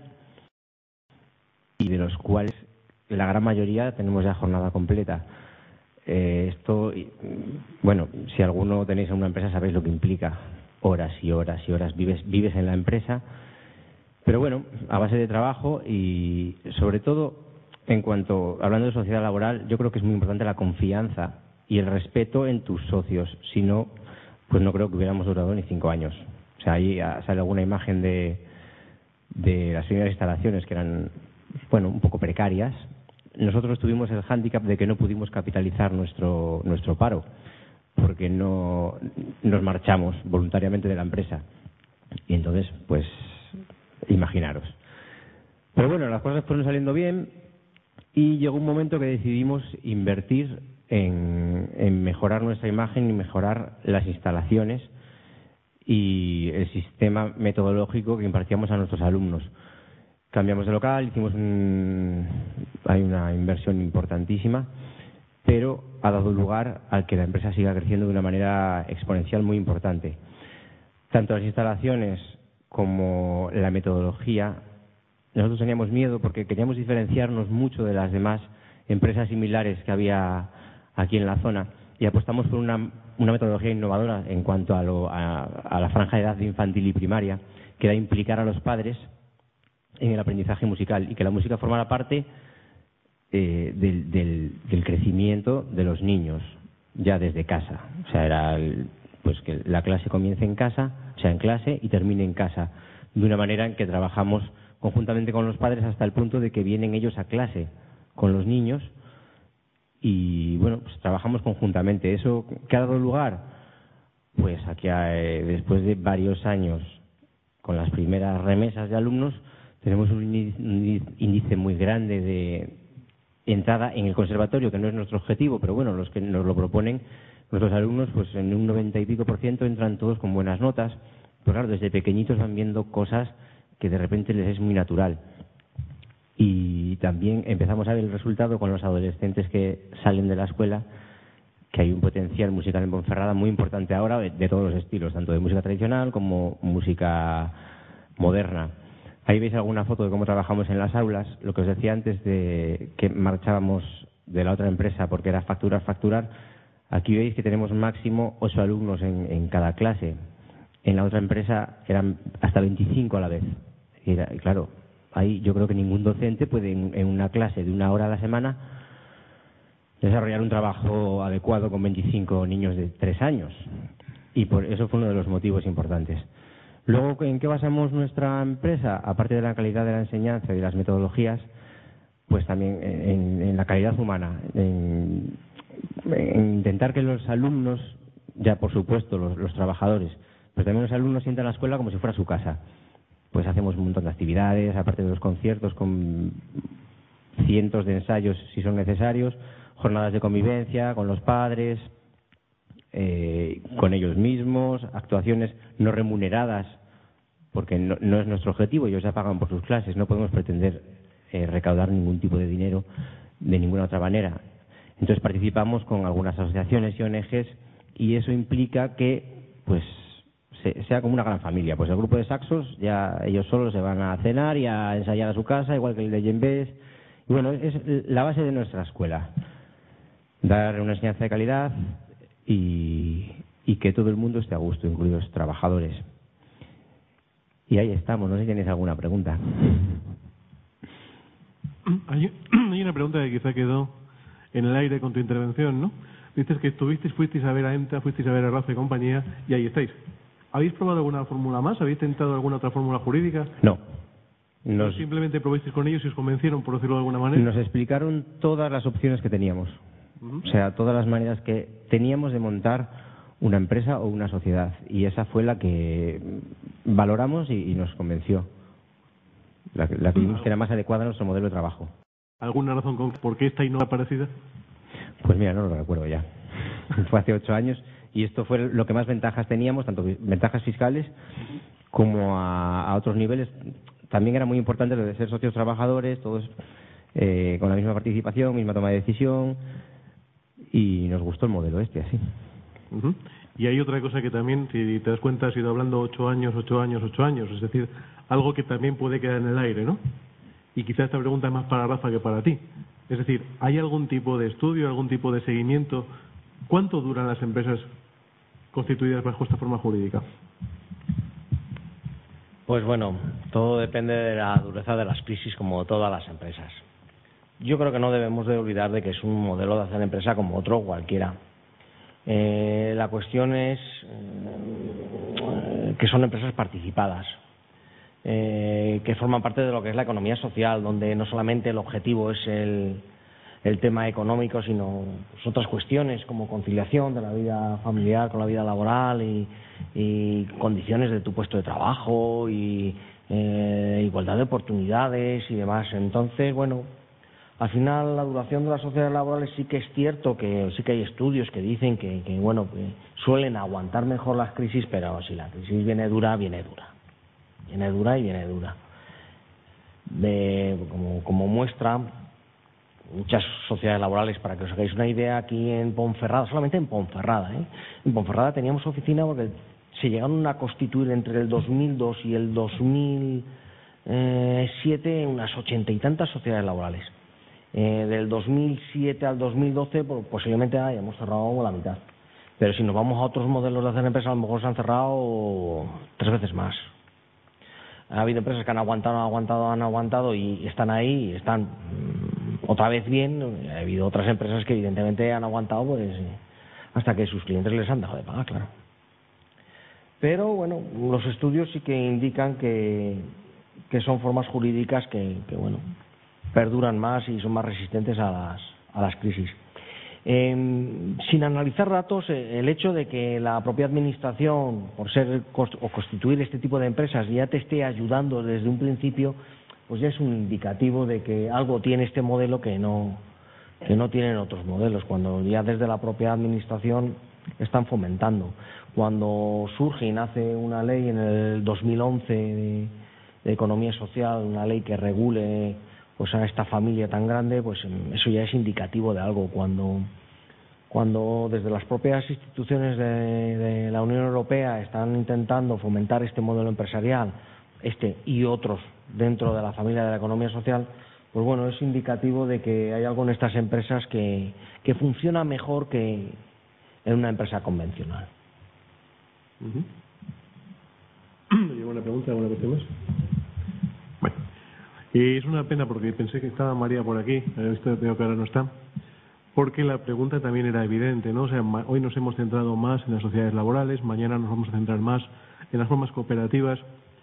y de los cuales la gran mayoría tenemos ya jornada completa. Eh, esto, bueno, si alguno tenéis en una empresa sabéis lo que implica, horas y horas y horas, vives, vives en la empresa. Pero bueno, a base de trabajo y sobre todo, en cuanto, hablando de sociedad laboral, yo creo que es muy importante la confianza y el respeto en tus socios. Si no, pues no creo que hubiéramos durado ni cinco años. O sea, ahí sale alguna imagen de, de las primeras instalaciones que eran, bueno, un poco precarias. Nosotros tuvimos el hándicap de que no pudimos capitalizar nuestro, nuestro paro, porque no nos marchamos voluntariamente de la empresa. Y entonces, pues, imaginaros. Pero bueno, las cosas fueron saliendo bien y llegó un momento que decidimos invertir en, en mejorar nuestra imagen y mejorar las instalaciones y el sistema metodológico que impartíamos a nuestros alumnos. Cambiamos de local, hicimos un, hay una inversión importantísima, pero ha dado lugar a que la empresa siga creciendo de una manera exponencial muy importante. Tanto las instalaciones como la metodología, nosotros teníamos miedo porque queríamos diferenciarnos mucho de las demás empresas similares que había aquí en la zona y apostamos por una, una metodología innovadora en cuanto a, lo, a, a la franja de edad de infantil y primaria, que era implicar a los padres en el aprendizaje musical y que la música formara parte eh, del, del, del crecimiento de los niños ya desde casa. O sea, era el, pues que la clase comience en casa, o sea, en clase y termine en casa, de una manera en que trabajamos conjuntamente con los padres hasta el punto de que vienen ellos a clase con los niños y, bueno, pues trabajamos conjuntamente. ¿Eso qué ha dado lugar? Pues a que eh, después de varios años con las primeras remesas de alumnos tenemos un índice muy grande de entrada en el conservatorio, que no es nuestro objetivo, pero bueno, los que nos lo proponen, nuestros alumnos, pues en un noventa y pico por ciento entran todos con buenas notas. Pero claro, desde pequeñitos van viendo cosas que de repente les es muy natural. Y también empezamos a ver el resultado con los adolescentes que salen de la escuela, que hay un potencial musical en Ponferrada muy importante ahora, de, de todos los estilos, tanto de música tradicional como música moderna. Ahí veis alguna foto de cómo trabajamos en las aulas, lo que os decía antes de que marchábamos de la otra empresa porque era facturar, facturar. Aquí veis que tenemos máximo ocho alumnos en, en cada clase. En la otra empresa eran hasta veinticinco a la vez. Y era, claro, ahí yo creo que ningún docente puede en, en una clase de una hora a la semana desarrollar un trabajo adecuado con veinticinco niños de tres años. Y por eso fue uno de los motivos importantes. Luego, ¿en qué basamos nuestra empresa? Aparte de la calidad de la enseñanza y de las metodologías, pues también en, en la calidad humana, en, en intentar que los alumnos, ya por supuesto los, los trabajadores, pero también los alumnos sientan la escuela como si fuera su casa. Pues hacemos un montón de actividades, aparte de los conciertos, con cientos de ensayos si son necesarios, jornadas de convivencia con los padres, eh, con ellos mismos, actuaciones no remuneradas, porque no, no es nuestro objetivo, ellos ya pagan por sus clases, no podemos pretender eh, recaudar ningún tipo de dinero de ninguna otra manera. Entonces participamos con algunas asociaciones y O N Ges y eso implica que pues se, sea como una gran familia. Pues el grupo de saxos, ya ellos solos se van a cenar y a ensayar a su casa, igual que el de Yembés. Y bueno, es la base de nuestra escuela. Dar una enseñanza de calidad y, y que todo el mundo esté a gusto, incluidos trabajadores. Y ahí estamos, no sé si tenéis alguna pregunta. Hay, hay una pregunta que quizá quedó en el aire con tu intervención, ¿no? Dices que estuvisteis, fuisteis a ver a EMTA, fuisteis a ver a Rafa y compañía, y ahí estáis. ¿Habéis probado alguna fórmula más? ¿Habéis tentado alguna otra fórmula jurídica? No. Nos, simplemente probasteis con ellos y os convencieron, por decirlo de alguna manera. Nos explicaron todas las opciones que teníamos. Uh-huh. O sea, todas las maneras que teníamos de montar una empresa o una sociedad. Y esa fue la que valoramos y, y nos convenció. La, la que vimos que era más adecuada a nuestro modelo de trabajo. ¿Alguna razón con por qué esta y no la parecida? Pues mira, no lo recuerdo ya. Fue hace ocho años y esto fue lo que más ventajas teníamos, tanto ventajas fiscales como a, a otros niveles. También era muy importante lo de ser socios trabajadores, todos eh, con la misma participación, misma toma de decisión, y nos gustó el modelo este, así. Uh-huh. Y hay otra cosa que también, si te das cuenta, has ido hablando ocho años, ocho años, ocho años, es decir, algo que también puede quedar en el aire, ¿no? Y quizás esta pregunta es más para Rafa que para ti. Es decir, ¿hay algún tipo de estudio, algún tipo de seguimiento? ¿Cuánto duran las empresas constituidas bajo esta forma jurídica? Pues bueno, todo depende de la dureza de las crisis, como todas las empresas. Yo creo que no debemos de olvidar de que es un modelo de hacer empresa como otro cualquiera. Eh, la cuestión es eh, que son empresas participadas, eh, que forman parte de lo que es la economía social, donde no solamente el objetivo es el, el tema económico, sino pues, otras cuestiones como conciliación de la vida familiar con la vida laboral y, y condiciones de tu puesto de trabajo y eh, igualdad de oportunidades y demás. Entonces, bueno, al final la duración de las sociedades laborales sí que es cierto que sí que hay estudios que dicen que, que bueno, que suelen aguantar mejor las crisis, pero si la crisis viene dura, viene dura. Viene dura y viene dura. De, como, como muestra, muchas sociedades laborales, para que os hagáis una idea, aquí en Ponferrada, solamente en Ponferrada, ¿eh? En Ponferrada teníamos oficina porque se llegaron a constituir entre el dos mil dos y el dos mil siete unas ochenta y tantas sociedades laborales. Eh, del dos mil siete al dos mil doce pues, posiblemente hayamos cerrado la mitad. Pero si nos vamos a otros modelos de hacer empresas, a lo mejor se han cerrado tres veces más. Ha habido empresas que han aguantado, han aguantado, han aguantado y están ahí, y están mmm, otra vez bien. Ha habido otras empresas que evidentemente han aguantado pues hasta que sus clientes les han dejado de pagar, claro. Pero bueno, los estudios sí que indican que, que son formas jurídicas que, que bueno, perduran más y son más resistentes a las, a las crisis. Eh, sin analizar datos, eh, el hecho de que la propia administración, por ser cost o constituir este tipo de empresas, ya te esté ayudando desde un principio, pues ya es un indicativo de que algo tiene este modelo que no, que no tienen otros modelos, cuando ya desde la propia administración están fomentando. Cuando surge y nace una ley en el dos mil once de, de economía social, una ley que regule pues a esta familia tan grande, pues eso ya es indicativo de algo. Cuando, cuando desde las propias instituciones de, de la Unión Europea están intentando fomentar este modelo empresarial, este y otros dentro de la familia de la economía social, pues bueno, es indicativo de que hay algo en estas empresas que, que funciona mejor que en una empresa convencional. Uh-huh. ¿Alguna pregunta, alguna cuestión más? Bueno. Y es una pena porque pensé que estaba María por aquí, he visto que ahora no está, porque la pregunta también era evidente, ¿no? O sea, hoy nos hemos centrado más en las sociedades laborales, mañana nos vamos a centrar más en las formas cooperativas.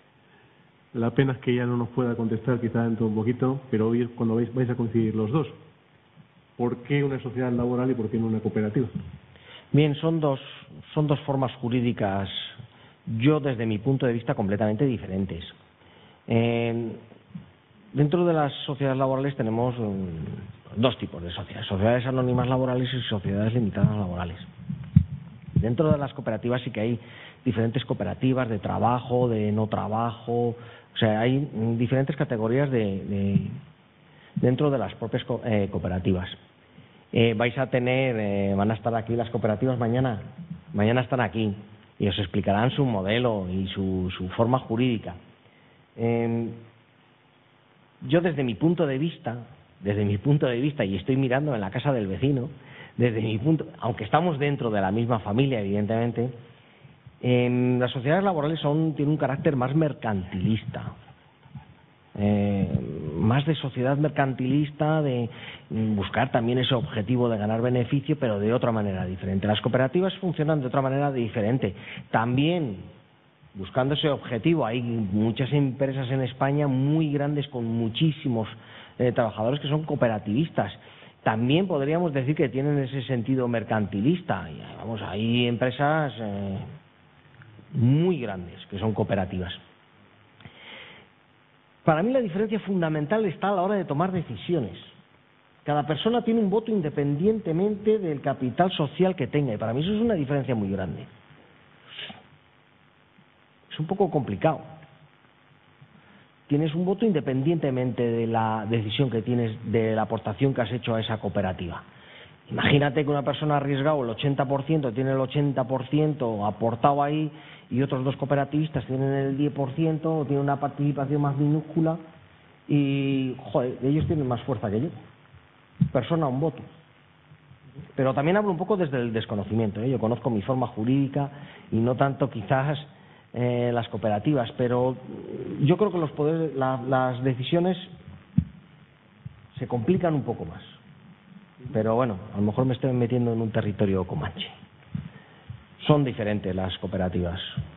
La pena es que ella no nos pueda contestar quizá dentro de un poquito, pero hoy es cuando vais, vais a coincidir los dos. ¿Por qué una sociedad laboral y por qué no una cooperativa? Bien, son dos, son dos formas jurídicas, yo desde mi punto de vista, completamente diferentes. Eh, Dentro de las sociedades laborales tenemos um, dos tipos de sociedades, sociedades anónimas laborales y sociedades limitadas laborales. Dentro de las cooperativas sí que hay diferentes cooperativas de trabajo, de no trabajo, o sea, hay diferentes categorías de, de, dentro de las propias co eh, cooperativas. Eh, vais a tener, eh, van a estar aquí las cooperativas mañana, mañana están aquí y os explicarán su modelo y su, su forma jurídica. Eh, yo desde mi punto de vista, desde mi punto de vista, y estoy mirando en la casa del vecino, desde mi punto, aunque estamos dentro de la misma familia, evidentemente, eh, las sociedades laborales son, tienen un carácter más mercantilista. Eh, más de sociedad mercantilista, de buscar también ese objetivo de ganar beneficio, pero de otra manera diferente. Las cooperativas funcionan de otra manera diferente. También buscando ese objetivo, hay muchas empresas en España muy grandes con muchísimos eh, trabajadores que son cooperativistas. También podríamos decir que tienen ese sentido mercantilista. Y, vamos, hay empresas eh, muy grandes que son cooperativas. Para mí la diferencia fundamental está a la hora de tomar decisiones. Cada persona tiene un voto independientemente del capital social que tenga, y para mí eso es una diferencia muy grande. Es un poco complicado. Tienes un voto independientemente de la decisión que tienes, de la aportación que has hecho a esa cooperativa. Imagínate que una persona ha arriesgado el ochenta por ciento, tiene el ochenta por ciento aportado ahí, y otros dos cooperativistas tienen el diez por ciento o tienen una participación más minúscula y, joder, ellos tienen más fuerza que yo. Persona, un voto. Pero también hablo un poco desde el desconocimiento, ¿eh? Yo conozco mi forma jurídica y no tanto quizás eh, las cooperativas, pero yo creo que los poderes, la, las decisiones se complican un poco más. Pero bueno, a lo mejor me estoy metiendo en un territorio comanche. Son diferentes las cooperativas.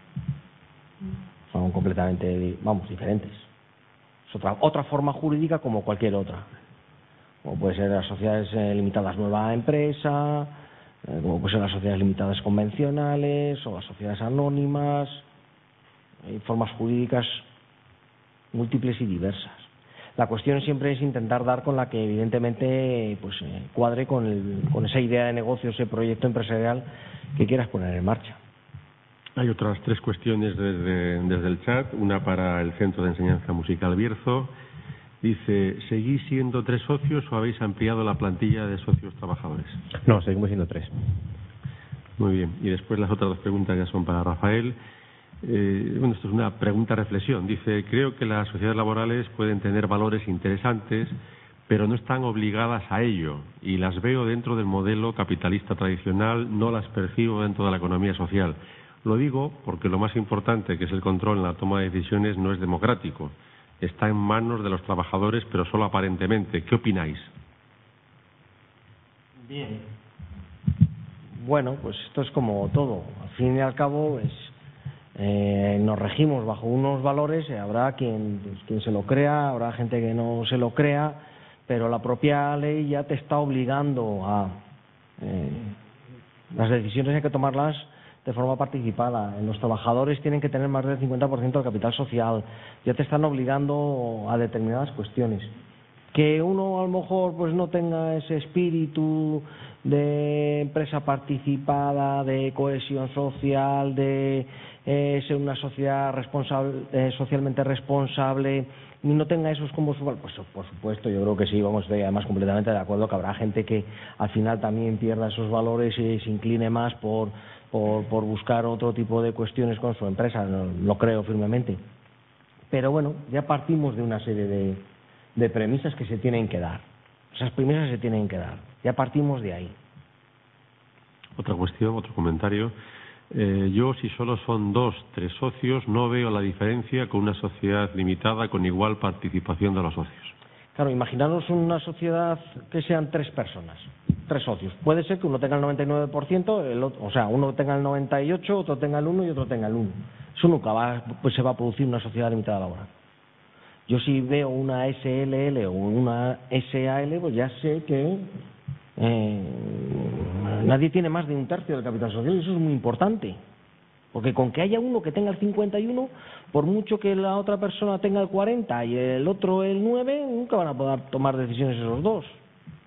Son completamente, vamos, diferentes. Es otra, otra forma jurídica como cualquier otra. Como puede ser las sociedades eh, limitadas nueva empresa, eh, como puede ser las sociedades limitadas convencionales o las sociedades anónimas. Hay formas jurídicas múltiples y diversas. La cuestión siempre es intentar dar con la que evidentemente pues eh, cuadre con, el, con esa idea de negocio, ese proyecto empresarial que quieras poner en marcha. Hay otras tres cuestiones desde, desde el chat. Una para el Centro de Enseñanza Musical Bierzo. Dice, ¿seguís siendo tres socios o habéis ampliado la plantilla de socios trabajadores? No, seguimos siendo tres. Muy bien. Y después las otras dos preguntas ya son para Rafael. Eh, bueno, esto es una pregunta-reflexión. Dice, creo que las sociedades laborales pueden tener valores interesantes, pero no están obligadas a ello, y las veo dentro del modelo capitalista tradicional, no las percibo dentro de la economía social. Lo digo porque lo más importante, que es el control en la toma de decisiones, no es democrático. Está en manos de los trabajadores, pero solo aparentemente. ¿Qué opináis? Bien. Bueno, pues esto es como todo. Al fin y al cabo, es, eh, nos regimos bajo unos valores, y habrá quien, pues, quien se lo crea, habrá gente que no se lo crea, pero la propia ley ya te está obligando a... Eh, las decisiones hay que tomarlas de forma participada. Los trabajadores tienen que tener más del cincuenta por ciento del capital social. Ya te están obligando a determinadas cuestiones. Que uno a lo mejor pues no tenga ese espíritu de empresa participada, de cohesión social, de eh, ser una sociedad responsable, eh, socialmente responsable, y no tenga esos como su... Pues por supuesto, yo creo que sí, vamos, estoy además completamente de acuerdo que habrá gente que al final también pierda esos valores y se incline más por, por, por buscar otro tipo de cuestiones con su empresa, lo, lo creo firmemente. Pero bueno, ya partimos de una serie de, de premisas que se tienen que dar. Esas premisas se tienen que dar. Ya partimos de ahí. Otra cuestión, otro comentario. Eh, yo, si solo son dos, tres socios, no veo la diferencia con una sociedad limitada con igual participación de los socios. Claro, imaginaros una sociedad que sean tres personas, tres socios. Puede ser que uno tenga el noventa y nueve por ciento, el otro, o sea, uno tenga el noventa y ocho por ciento, otro tenga el uno por ciento y otro tenga el uno por ciento. Eso nunca va, pues se va a producir una sociedad limitada laboral. Yo si veo una S L L o una S A L, pues ya sé que eh, nadie tiene más de un tercio del capital social, y eso es muy importante. Porque con que haya uno que tenga el cincuenta y uno, por mucho que la otra persona tenga el cuarenta y el otro el nueve, nunca van a poder tomar decisiones esos dos.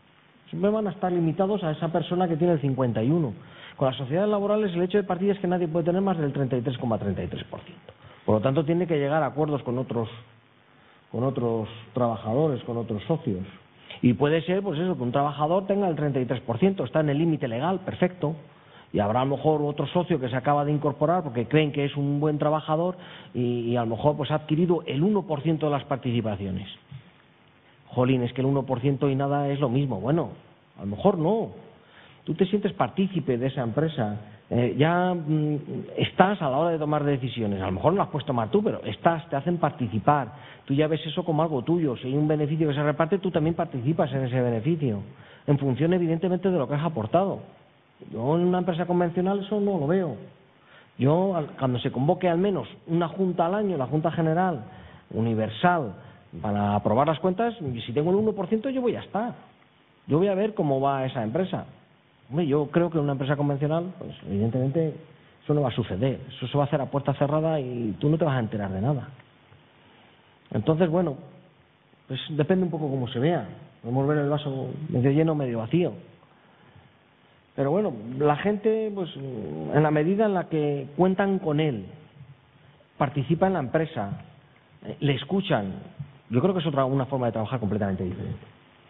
Siempre van a estar limitados a esa persona que tiene el cincuenta y uno. Con las sociedades laborales el hecho de partida es que nadie puede tener más del treinta y tres coma treinta y tres por ciento. Por lo tanto, tiene que llegar a acuerdos con otros, con otros trabajadores, con otros socios. Y puede ser, pues eso, que un trabajador tenga el treinta y tres por ciento, está en el límite legal, perfecto. Y habrá a lo mejor otro socio que se acaba de incorporar porque creen que es un buen trabajador y, y a lo mejor pues ha adquirido el uno por ciento de las participaciones. Jolín, es que el uno por ciento y nada es lo mismo. Bueno, a lo mejor no. Tú te sientes partícipe de esa empresa, eh, ya mm, estás a la hora de tomar decisiones. A lo mejor no las puedes tomar tú, pero estás, te hacen participar. Tú ya ves eso como algo tuyo. Si hay un beneficio que se reparte, tú también participas en ese beneficio, en función evidentemente de lo que has aportado. Yo en una empresa convencional eso no lo veo. Yo, cuando se convoque al menos una junta al año, la Junta General Universal, para aprobar las cuentas, y si tengo el uno por ciento yo voy a estar. Yo voy a ver cómo va esa empresa. Hombre, yo creo que en una empresa convencional, pues evidentemente eso no va a suceder. Eso se va a hacer a puerta cerrada y tú no te vas a enterar de nada. Entonces, bueno, pues depende un poco cómo se vea. Podemos ver el vaso medio lleno o medio vacío. Pero bueno, la gente, pues en la medida en la que cuentan con él, participa en la empresa, le escuchan, yo creo que es otra una forma de trabajar completamente diferente.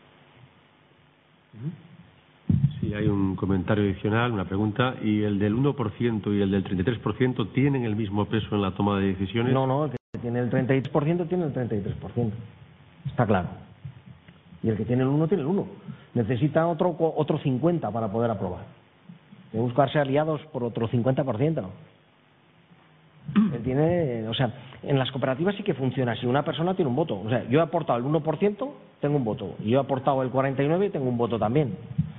Sí, hay un comentario adicional, una pregunta. ¿Y el del uno por ciento y el del treinta y tres por ciento tienen el mismo peso en la toma de decisiones? No, no, el que tiene el treinta y tres por ciento tiene el treinta y tres por ciento. Está claro. Y el que tiene el uno tiene el uno. Necesita otro otro cincuenta para poder aprobar. Debe buscarse aliados por otro cincuenta por ciento. Él tiene, o sea, en las cooperativas sí que funciona así. Una persona tiene un voto. O sea, yo he aportado el uno por ciento, tengo un voto. Y yo he aportado el cuarenta y nueve por ciento y tengo un voto también.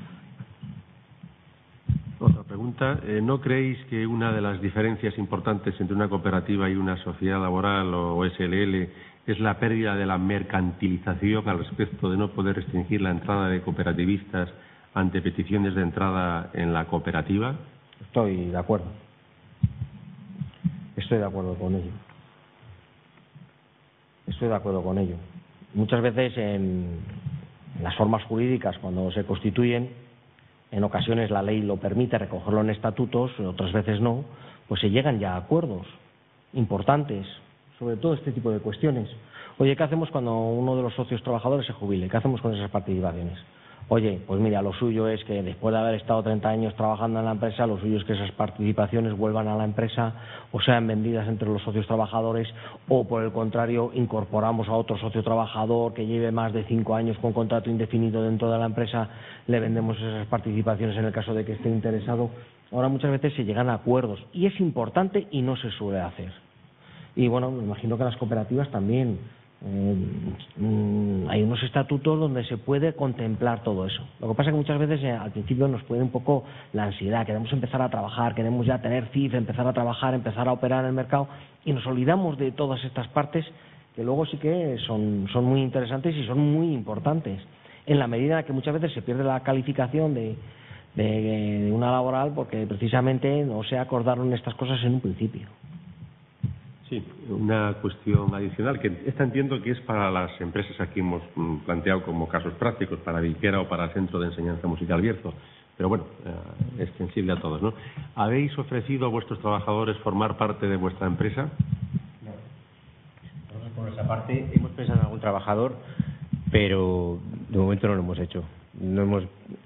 Otra pregunta. Eh, ¿No creéis que una de las diferencias importantes entre una cooperativa y una sociedad laboral o S L L es la pérdida de la mercantilización al respecto de no poder restringir la entrada de cooperativistas ante peticiones de entrada en la cooperativa? Estoy de acuerdo. Estoy de acuerdo con ello. Estoy de acuerdo con ello. Muchas veces en las formas jurídicas, cuando se constituyen, en ocasiones la ley lo permite recogerlo en estatutos, otras veces no, pues se llegan ya a acuerdos importantes sobre todo este tipo de cuestiones. Oye, ¿qué hacemos cuando uno de los socios trabajadores se jubile? ¿Qué hacemos con esas participaciones? Oye, pues mira, lo suyo es que después de haber estado treinta años trabajando en la empresa, lo suyo es que esas participaciones vuelvan a la empresa o sean vendidas entre los socios trabajadores, o por el contrario incorporamos a otro socio trabajador que lleve más de cinco años con contrato indefinido dentro de la empresa, le vendemos esas participaciones en el caso de que esté interesado. Ahora muchas veces se llegan a acuerdos y es importante y no se suele hacer. Y bueno, me imagino que las cooperativas también. Eh, hay unos estatutos donde se puede contemplar todo eso. Lo que pasa es que muchas veces eh, al principio nos puede un poco la ansiedad, queremos empezar a trabajar, queremos ya tener C I F, empezar a trabajar, empezar a operar en el mercado y nos olvidamos de todas estas partes que luego sí que son, son muy interesantes y son muy importantes, en la medida en que muchas veces se pierde la calificación de, de, de una laboral porque precisamente no se acordaron estas cosas en un principio. Sí, una cuestión adicional, que esta entiendo que es para las empresas que aquí hemos planteado como casos prácticos, para Vilquera o para el Centro de Enseñanza Musical Bierzo, pero bueno, eh, extensible a todos, ¿no? ¿Habéis ofrecido a vuestros trabajadores formar parte de vuestra empresa? No. Nosotros, por nuestra parte, hemos pensado en algún trabajador, pero de momento no lo hemos hecho. No hemos...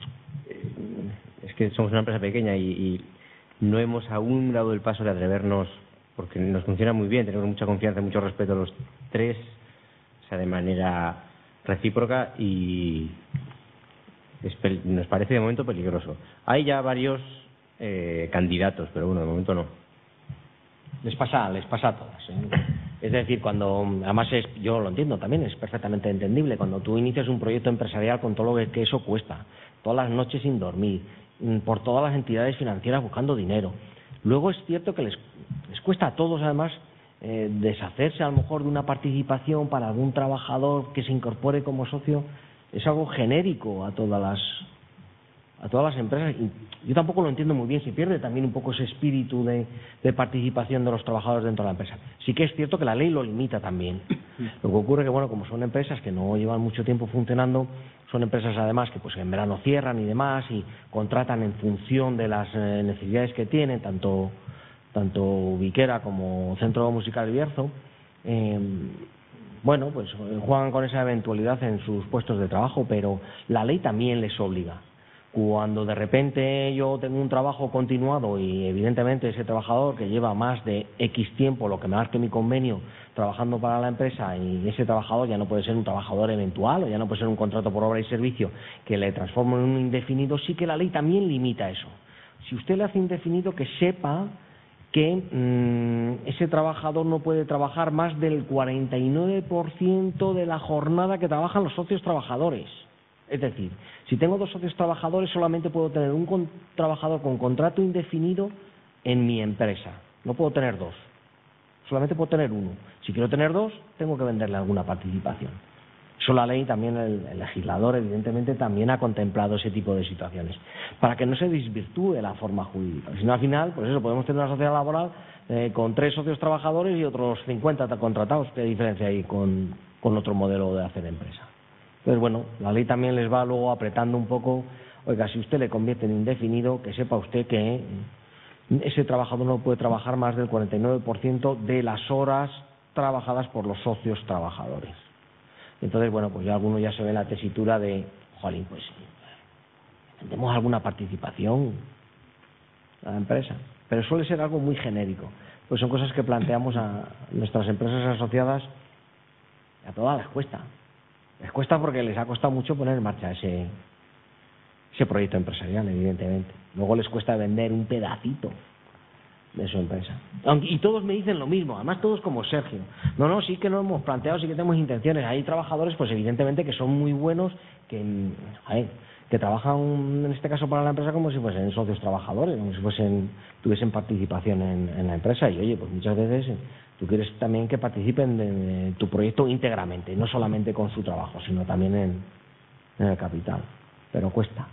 Es que somos una empresa pequeña y, y no hemos aún dado el paso de atrevernos, porque nos funciona muy bien, tenemos mucha confianza, mucho respeto a los tres, o sea, de manera recíproca, y es, nos parece de momento peligroso. Hay ya varios eh, candidatos, pero bueno, de momento no. Les pasa, les pasa a todas, ¿eh? Es decir, cuando, además es, yo lo entiendo también, es perfectamente entendible, cuando tú inicias un proyecto empresarial con todo lo que eso cuesta, todas las noches sin dormir, por todas las entidades financieras buscando dinero. Luego es cierto que les, les cuesta a todos, además, eh, deshacerse a lo mejor de una participación para algún trabajador que se incorpore como socio. Es algo genérico a todas las a todas las empresas. Y yo tampoco lo entiendo muy bien, se pierde también un poco ese espíritu de, de participación de los trabajadores dentro de la empresa. Sí que es cierto que la ley lo limita también. Lo que ocurre que, bueno, como son empresas que no llevan mucho tiempo funcionando, son empresas además que pues en verano cierran y demás y contratan en función de las eh, necesidades que tienen, tanto, tanto Viquera como Centro Musical El Bierzo, eh, bueno, pues juegan con esa eventualidad en sus puestos de trabajo, pero la ley también les obliga. Cuando de repente yo tengo un trabajo continuado y evidentemente ese trabajador que lleva más de X tiempo, lo que me marque mi convenio, trabajando para la empresa, y ese trabajador ya no puede ser un trabajador eventual o ya no puede ser un contrato por obra y servicio que le transforme en un indefinido, sí que la ley también limita eso. Si usted le hace indefinido, que sepa que mmm, ese trabajador no puede trabajar más del cuarenta y nueve por ciento de la jornada que trabajan los socios trabajadores. Es decir, si tengo dos socios trabajadores, solamente puedo tener un con trabajador con contrato indefinido en mi empresa. No puedo tener dos. Solamente puedo tener uno. Si quiero tener dos, tengo que venderle alguna participación. Eso la ley, también el, el legislador, evidentemente, también ha contemplado ese tipo de situaciones, para que no se desvirtúe la forma jurídica. Si no, al final, pues eso, podemos tener una sociedad laboral eh, con tres socios trabajadores y otros cincuenta contratados. ¿Qué diferencia hay con, con otro modelo de hacer empresa? Entonces, bueno, la ley también les va luego apretando un poco. Oiga, si usted le convierte en indefinido, que sepa usted que ese trabajador no puede trabajar más del cuarenta y nueve por ciento de las horas trabajadas por los socios trabajadores. Entonces, bueno, pues ya alguno ya se ve en la tesitura de, jolín, pues, ¿tendremos alguna participación a la empresa? Pero suele ser algo muy genérico. Pues son cosas que planteamos a nuestras empresas asociadas, a todas les cuesta. Les cuesta porque les ha costado mucho poner en marcha ese, ese proyecto empresarial, evidentemente. Luego les cuesta vender un pedacito de su empresa. Y todos me dicen lo mismo, además todos como Sergio. No, no, sí que lo hemos planteado, sí que tenemos intenciones. Hay trabajadores, pues evidentemente, que son muy buenos, que, ay, que trabajan, en este caso para la empresa, como si fuesen socios trabajadores, como si fuesen, tuviesen participación en, en la empresa. Y oye, pues muchas veces tú quieres también que participen de, de tu proyecto íntegramente, no solamente con su trabajo, sino también en, en el capital. Pero cuesta.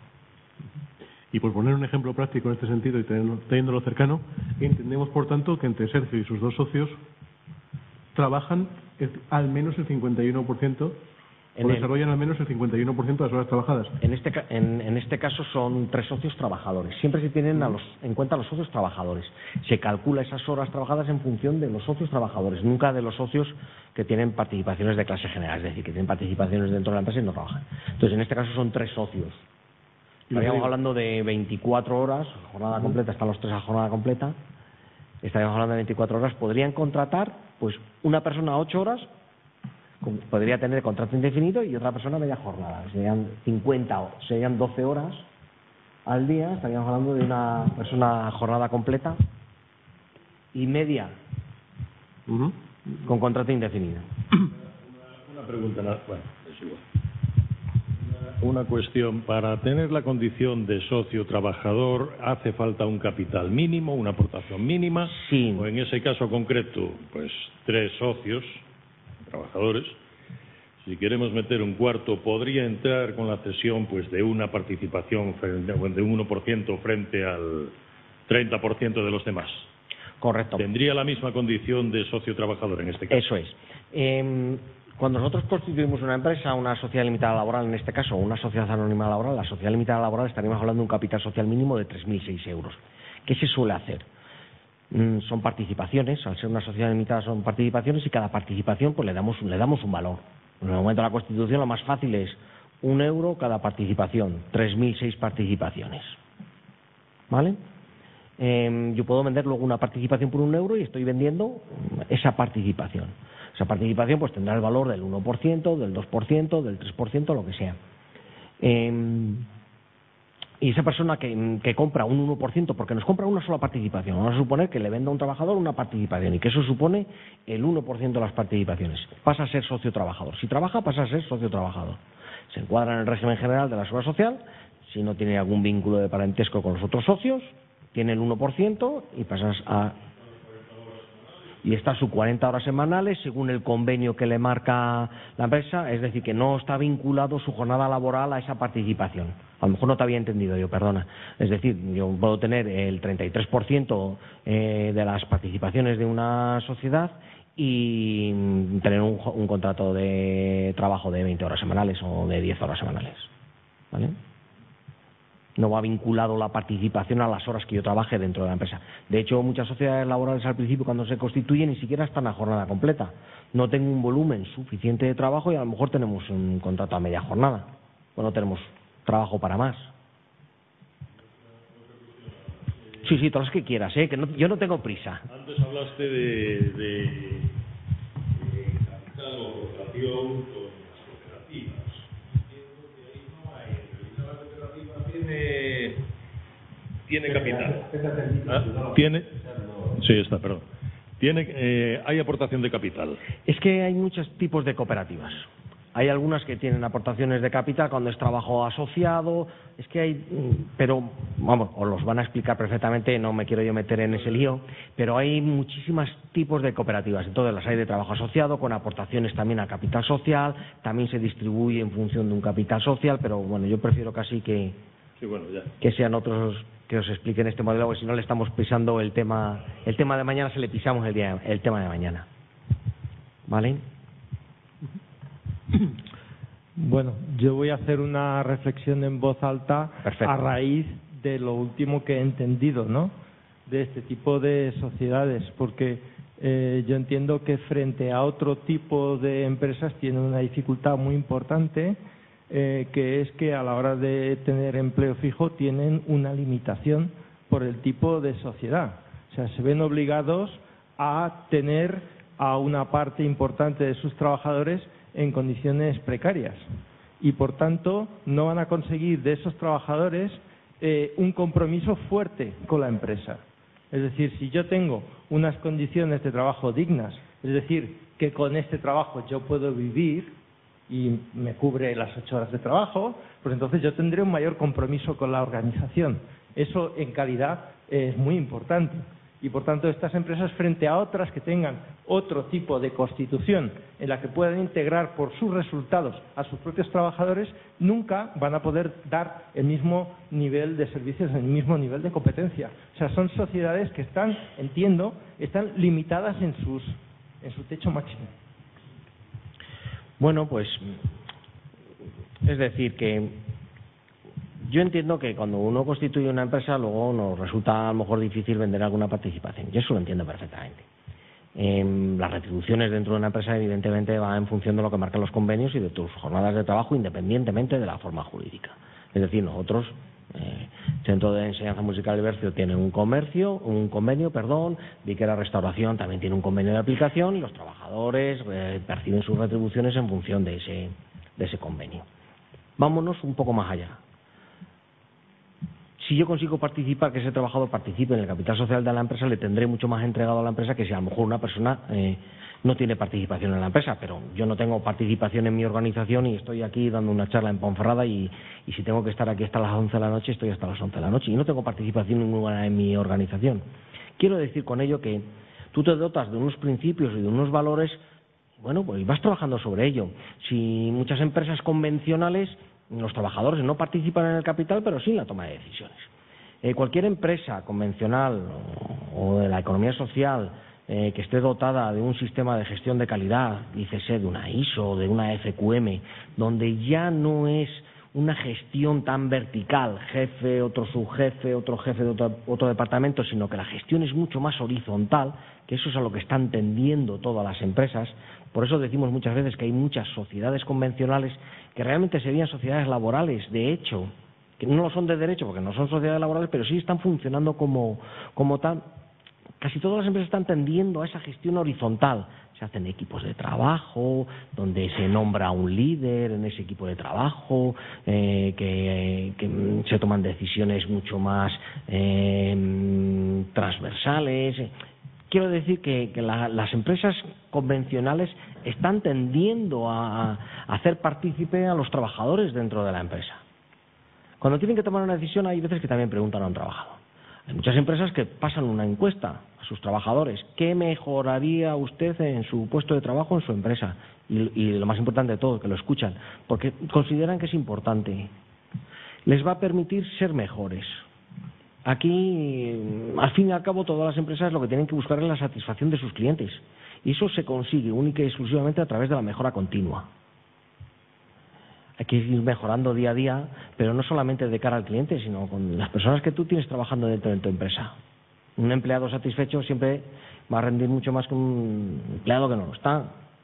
Y por poner un ejemplo práctico en este sentido y teniéndolo cercano, entendemos, por tanto, que entre Sergio y sus dos socios trabajan el, al menos el cincuenta y uno por ciento o el, desarrollan al menos el cincuenta y uno por ciento de las horas trabajadas. En este, en, en este caso son tres socios trabajadores. Siempre se tienen a los, en cuenta los socios trabajadores. Se calcula esas horas trabajadas en función de los socios trabajadores, nunca de los socios que tienen participaciones de clase general, es decir, que tienen participaciones dentro de la empresa y no trabajan. Entonces, en este caso son tres socios. Estaríamos hablando de veinticuatro horas, jornada completa, están los tres a jornada completa. Estaríamos hablando de veinticuatro horas. Podrían contratar, pues, una persona ocho horas, podría tener contrato indefinido, y otra persona media jornada. Serían cincuenta horas, serían doce horas al día. Estaríamos hablando de una persona jornada completa y media uh-huh. con contrato indefinido. Una, una pregunta, bueno, es igual. Una cuestión, para tener la condición de socio trabajador, ¿hace falta un capital mínimo, una aportación mínima? Sí. O en ese caso concreto, pues tres socios trabajadores. Si queremos meter un cuarto, ¿podría entrar con la cesión pues de una participación frente, de un uno por ciento frente al treinta por ciento de los demás? Correcto. ¿Tendría la misma condición de socio trabajador en este caso? Eso es. Eh... Cuando nosotros constituimos una empresa, una sociedad limitada laboral, en este caso, una sociedad anónima laboral, la sociedad limitada laboral estaríamos hablando de un capital social mínimo de tres mil seis euros. ¿Qué se suele hacer? Mm, son participaciones, al ser una sociedad limitada son participaciones, y cada participación pues le damos, le damos un valor. En el momento de la Constitución lo más fácil es un euro cada participación, tres mil seis participaciones. ¿Vale? Eh, yo puedo vender luego una participación por un euro y estoy vendiendo esa participación. Esa participación pues tendrá el valor del uno por ciento, del dos por ciento, del tres por ciento, lo que sea. Eh, y esa persona que, que compra un uno por ciento, porque nos compra una sola participación, vamos a suponer que le venda a un trabajador una participación y que eso supone el uno por ciento de las participaciones, pasa a ser socio trabajador. Si trabaja, pasa a ser socio trabajador. Se encuadra en el régimen general de la seguridad social. Si no tiene algún vínculo de parentesco con los otros socios, tiene el uno por ciento y pasas a... y está sus cuarenta horas semanales según el convenio que le marca la empresa, es decir, que no está vinculado su jornada laboral a esa participación. A lo mejor no te había entendido yo, perdona. Es decir, yo puedo tener el treinta y tres por ciento eh, de las participaciones de una sociedad y tener un, un contrato de trabajo de veinte horas semanales o de diez horas semanales, ¿vale? No va vinculado la participación a las horas que yo trabaje dentro de la empresa. De hecho, muchas sociedades laborales al principio, cuando se constituyen, ni siquiera están a jornada completa. No tengo un volumen suficiente de trabajo y a lo mejor tenemos un contrato a media jornada. O no tenemos trabajo para más. Sí, sí, todas las que quieras, ¿eh? Que no, yo no tengo prisa. Antes hablaste de, de, de capital o cooperación con las cooperativas. Entiendo que ahí no hay. En realidad la cooperativa tiene, tiene capital. ¿Ah? ¿Tiene? Sí, está, perdón. Tiene, eh, hay aportación de capital. Es que hay muchos tipos de cooperativas. Hay algunas que tienen aportaciones de capital cuando es trabajo asociado, es que hay, pero vamos, os los van a explicar perfectamente, no me quiero yo meter en ese lío, pero hay muchísimos tipos de cooperativas. Entonces las hay de trabajo asociado, con aportaciones también a capital social, también se distribuye en función de un capital social, pero bueno, yo prefiero casi que, sí, bueno, ya. que sean otros que os expliquen este modelo, porque si no le estamos pisando el tema, el tema de mañana, se le pisamos el, día, el tema de mañana. ¿Vale? Bueno, yo voy a hacer una reflexión en voz alta. Perfecto. A raíz de lo último que he entendido, ¿no? De este tipo de sociedades, porque eh, yo entiendo que frente a otro tipo de empresas tienen una dificultad muy importante, eh, que es que a la hora de tener empleo fijo tienen una limitación por el tipo de sociedad. O sea, se ven obligados a tener a una parte importante de sus trabajadores en condiciones precarias y, por tanto, no van a conseguir de esos trabajadores eh, un compromiso fuerte con la empresa. Es decir, si yo tengo unas condiciones de trabajo dignas, es decir, que con este trabajo yo puedo vivir y me cubre las ocho horas de trabajo, pues entonces yo tendré un mayor compromiso con la organización. Eso, en calidad, es muy importante. Y, por tanto, estas empresas, frente a otras que tengan otro tipo de constitución en la que puedan integrar por sus resultados a sus propios trabajadores, nunca van a poder dar el mismo nivel de servicios, el mismo nivel de competencia. O sea, son sociedades que están, entiendo, están limitadas en, sus, en su techo máximo. Bueno, pues, es decir, que yo entiendo que cuando uno constituye una empresa, luego nos resulta a lo mejor difícil vender alguna participación. Yo eso lo entiendo perfectamente. Eh, las retribuciones dentro de una empresa, evidentemente, van en función de lo que marcan los convenios y de tus jornadas de trabajo, independientemente de la forma jurídica. Es decir, nosotros, eh, Centro de Enseñanza Musical y Bercio tiene un comercio, un convenio, perdón, Viquera Restauración también tiene un convenio de aplicación y los trabajadores eh, perciben sus retribuciones en función de ese, de ese convenio. Vámonos un poco más allá. Si yo consigo participar, que ese trabajador participe en el capital social de la empresa, le tendré mucho más entregado a la empresa que si a lo mejor una persona eh, no tiene participación en la empresa. Pero yo no tengo participación en mi organización y estoy aquí dando una charla en Ponferrada y, y si tengo que estar aquí hasta las once de la noche, estoy hasta las once de la noche y no tengo participación ninguna en mi organización. Quiero decir con ello que tú te dotas de unos principios y de unos valores, bueno, pues vas trabajando sobre ello. Si muchas empresas convencionales, los trabajadores no participan en el capital, pero sí en la toma de decisiones. Eh, cualquier empresa convencional o, o de la economía social eh, que esté dotada de un sistema de gestión de calidad, dícese de una I S O, de una F Q M, donde ya no es una gestión tan vertical, jefe, otro subjefe, otro jefe de otro, otro departamento, sino que la gestión es mucho más horizontal, que eso es a lo que están tendiendo todas las empresas. Por eso decimos muchas veces que hay muchas sociedades convencionales que realmente serían sociedades laborales, de hecho, que no lo son de derecho porque no son sociedades laborales, pero sí están funcionando como, como tal. Casi todas las empresas están tendiendo a esa gestión horizontal. Se hacen equipos de trabajo, donde se nombra un líder en ese equipo de trabajo, eh, que, que se toman decisiones mucho más eh, transversales. Quiero decir que, que la, las empresas convencionales están tendiendo a, a hacer partícipe a los trabajadores dentro de la empresa. Cuando tienen que tomar una decisión hay veces que también preguntan a un trabajador. Hay muchas empresas que pasan una encuesta a sus trabajadores. ¿Qué mejoraría usted en su puesto de trabajo, en su empresa? Y, y lo más importante de todo, que lo escuchan, porque consideran que es importante. Les va a permitir ser mejores. Aquí, al fin y al cabo, todas las empresas lo que tienen que buscar es la satisfacción de sus clientes. Y eso se consigue única y exclusivamente a través de la mejora continua. Hay que ir mejorando día a día, pero no solamente de cara al cliente, sino con las personas que tú tienes trabajando dentro de tu empresa. Un empleado satisfecho siempre va a rendir mucho más que un empleado que no lo está.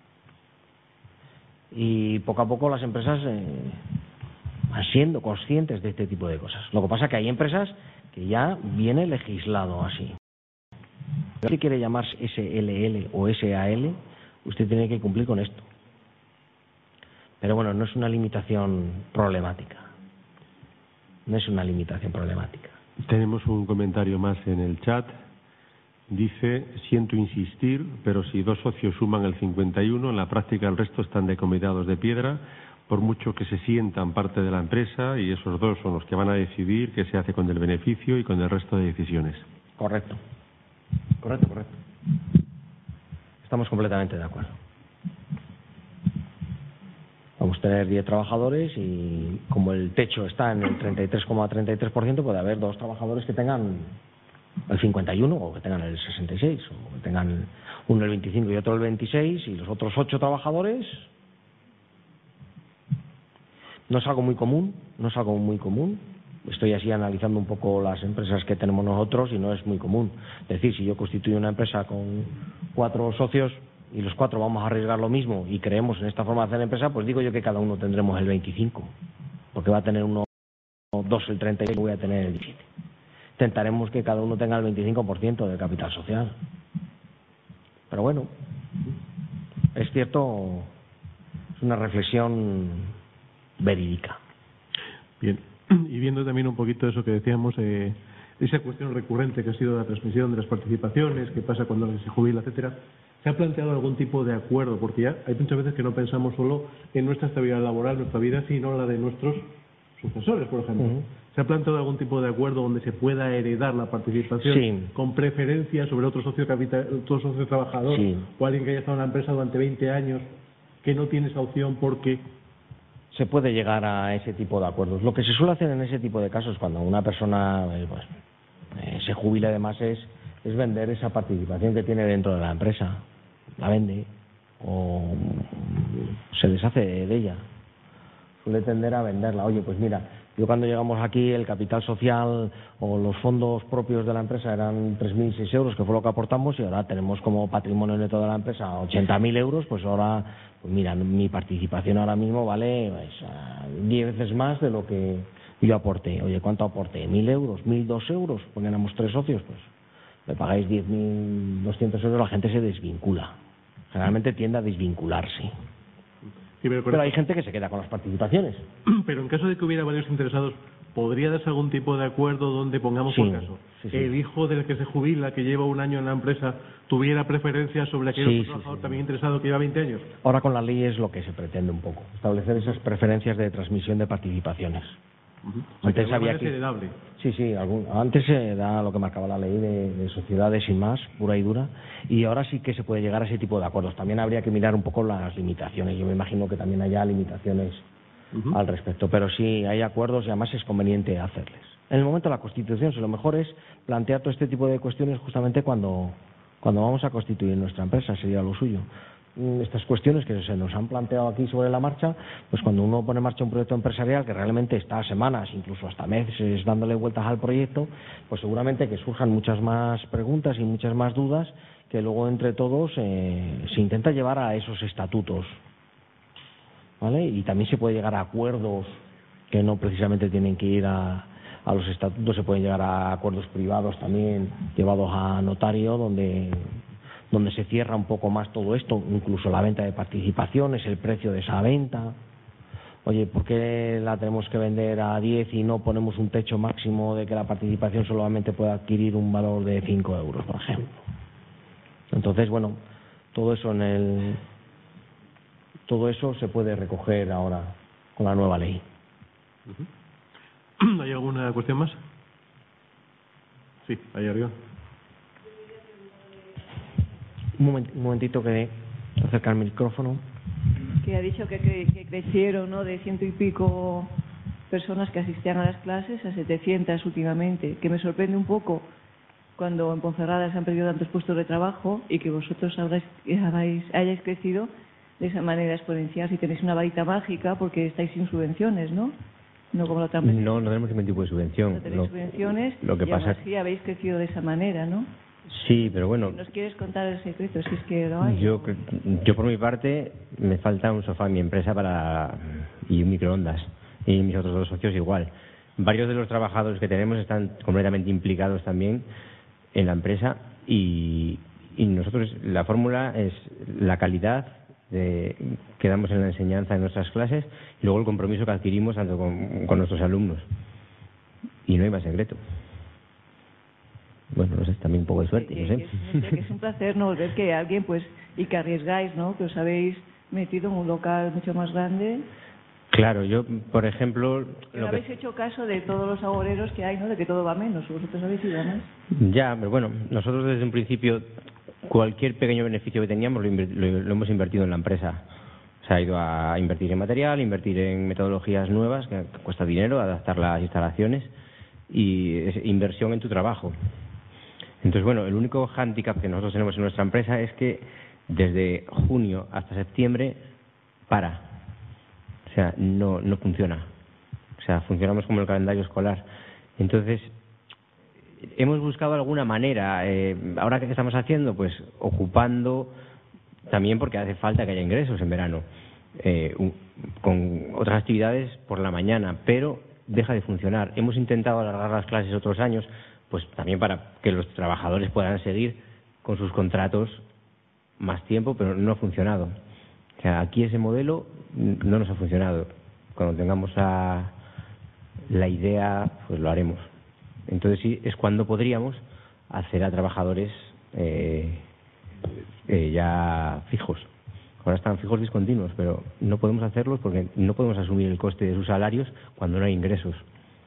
Y poco a poco las empresas eh, van siendo conscientes de este tipo de cosas. Lo que pasa es que hay empresas que ya viene legislado así. Si quiere llamarse S L L o S A L, usted tiene que cumplir con esto. Pero bueno, no es una limitación problemática. No es una limitación problemática. Tenemos un comentario más en el chat. Dice, siento insistir, pero si dos socios suman el cincuenta y uno, en la práctica el resto están decomisados de piedra, por mucho que se sientan parte de la empresa, y esos dos son los que van a decidir qué se hace con el beneficio y con el resto de decisiones. Correcto. Correcto, correcto. Estamos completamente de acuerdo. Vamos a tener diez trabajadores y como el techo está en el treinta y tres coma treinta y tres por ciento, puede haber dos trabajadores que tengan el cincuenta y uno o que tengan el sesenta y seis o que tengan uno el veinticinco y otro el veintiséis, y los otros ocho trabajadores. No es algo muy común, no es algo muy común. Estoy así analizando un poco las empresas que tenemos nosotros y no es muy común. Es decir, si yo constituyo una empresa con cuatro socios y los cuatro vamos a arriesgar lo mismo y creemos en esta forma de hacer empresa, pues digo yo que cada uno tendremos el veinticinco, porque va a tener uno, dos el treinta y seis y voy a tener el diecisiete. Intentaremos que cada uno tenga el veinticinco por ciento de capital social. Pero bueno, es cierto, es una reflexión verídica. Bien, y viendo también un poquito eso que decíamos, eh, esa cuestión recurrente que ha sido la transmisión de las participaciones, qué pasa cuando alguien se jubila, etcétera, ¿se ha planteado algún tipo de acuerdo? Porque ya hay muchas veces que no pensamos solo en nuestra estabilidad laboral, nuestra vida, sino la de nuestros sucesores, por ejemplo. Uh-huh. ¿Se ha planteado algún tipo de acuerdo donde se pueda heredar la participación sí. con preferencia sobre otro socio capital, otro socio trabajador sí. o alguien que haya estado en la empresa durante veinte años que no tiene esa opción porque se puede llegar a ese tipo de acuerdos? Lo que se suele hacer en ese tipo de casos, cuando una persona eh, pues, eh, se jubila, además, es, es vender esa participación que tiene dentro de la empresa. La vende o se deshace de ella. Suele tender a venderla. Oye, pues mira, yo cuando llegamos aquí el capital social o los fondos propios de la empresa eran tres mil seis euros, que fue lo que aportamos, y ahora tenemos como patrimonio neto de la empresa ochenta mil euros, pues ahora, pues mira, mi participación ahora mismo vale pues, diez veces más de lo que yo aporté. Oye, ¿cuánto aporté? ¿mil euros? ¿mil dos euros? Porque éramos tres socios, pues me pagáis diez mil doscientos euros, la gente se desvincula. Generalmente tiende a desvincularse. Sí, pero, pero hay gente que se queda con las participaciones. Pero en caso de que hubiera varios interesados, ¿podría darse algún tipo de acuerdo donde, pongamos sí, por caso, sí, sí. el hijo del que se jubila, que lleva un año en la empresa, tuviera preferencia sobre aquel sí, otro sí, trabajador sí. también interesado que lleva veinte años? Ahora con la ley es lo que se pretende un poco, establecer esas preferencias de transmisión de participaciones. Uh-huh. O sea, Antes que había es que... heredable. Sí, sí, algún... antes se da lo que marcaba la ley de, de sociedades sin más, pura y dura, y ahora sí que se puede llegar a ese tipo de acuerdos. También habría que mirar un poco las limitaciones. Yo me imagino que también haya limitaciones uh-huh. al respecto, pero sí hay acuerdos y además es conveniente hacerles. En el momento de la Constitución, si lo mejor es plantear todo este tipo de cuestiones justamente cuando, cuando vamos a constituir nuestra empresa, sería lo suyo. Estas cuestiones que se nos han planteado aquí sobre la marcha, pues cuando uno pone en marcha un proyecto empresarial que realmente está semanas, incluso hasta meses dándole vueltas al proyecto, pues seguramente que surjan muchas más preguntas y muchas más dudas que luego entre todos eh, se intenta llevar a esos estatutos, ¿vale? Y también se puede llegar a acuerdos que no precisamente tienen que ir a, a los estatutos, se pueden llegar a acuerdos privados también llevados a notario donde donde se cierra un poco más todo esto, incluso la venta de participaciones, el precio de esa venta. Oye, ¿por qué la tenemos que vender a diez y no ponemos un techo máximo de que la participación solamente pueda adquirir un valor de cinco euros, por ejemplo? Entonces, bueno, todo eso en el todo eso se puede recoger ahora con la nueva ley. ¿Hay alguna cuestión más? Sí, ahí arriba. Un, moment, un momentito que acercar el micrófono. Que ha dicho que, que, que crecieron, ¿no?, de ciento y pico personas que asistían a las clases a setecientas últimamente, que me sorprende un poco cuando en Ponferrada se han perdido tantos puestos de trabajo y que vosotros habráis, habráis, hayáis crecido de esa manera exponencial, si tenéis una varita mágica porque estáis sin subvenciones, ¿no? No como la otra empresa. No, no tenemos ningún tipo de subvención. No tenéis Lo, subvenciones lo que y pasa aún así habéis crecido de esa manera, ¿no? Sí, pero bueno. ¿Nos quieres contar el secreto? Si es que lo hay. Yo, yo por mi parte, me falta un sofá en mi empresa para y un microondas. Y mis otros dos socios igual. Varios de los trabajadores que tenemos están completamente implicados también en la empresa y, y nosotros, la fórmula es la calidad de, que damos en la enseñanza en nuestras clases y luego el compromiso que adquirimos tanto con, con nuestros alumnos. Y no hay más secreto. Bueno, no sé, también un poco de suerte, que, no sé. Que es, no sé, que es un placer, ¿no?, ver que alguien, pues, y que arriesgáis, ¿no?, que os habéis metido en un local mucho más grande. Claro, yo, por ejemplo... No lo habéis que... hecho caso de todos los agoreros que hay, ¿no?, de que todo va menos. Vosotros habéis ido a más. Ya, pero bueno, nosotros desde un principio, cualquier pequeño beneficio que teníamos lo, lo, lo hemos invertido en la empresa. Se ha ido a invertir en material, invertir en metodologías nuevas, que cuesta dinero, adaptar las instalaciones, y es inversión en tu trabajo. Entonces, bueno, el único hándicap que nosotros tenemos en nuestra empresa es que desde junio hasta septiembre para. O sea, no, no funciona. O sea, funcionamos como el calendario escolar. Entonces, hemos buscado alguna manera. Eh, ahora, ¿qué estamos haciendo? Pues ocupando, también porque hace falta que haya ingresos en verano, eh, un, con otras actividades por la mañana, pero deja de funcionar. Hemos intentado alargar las clases otros años, pues también para que los trabajadores puedan seguir con sus contratos más tiempo, pero no ha funcionado. O sea, aquí ese modelo no nos ha funcionado. Cuando tengamos a la idea, pues lo haremos. Entonces sí, es cuando podríamos hacer a trabajadores eh, eh, ya fijos. Ahora están fijos discontinuos, pero no podemos hacerlos porque no podemos asumir el coste de sus salarios cuando no hay ingresos.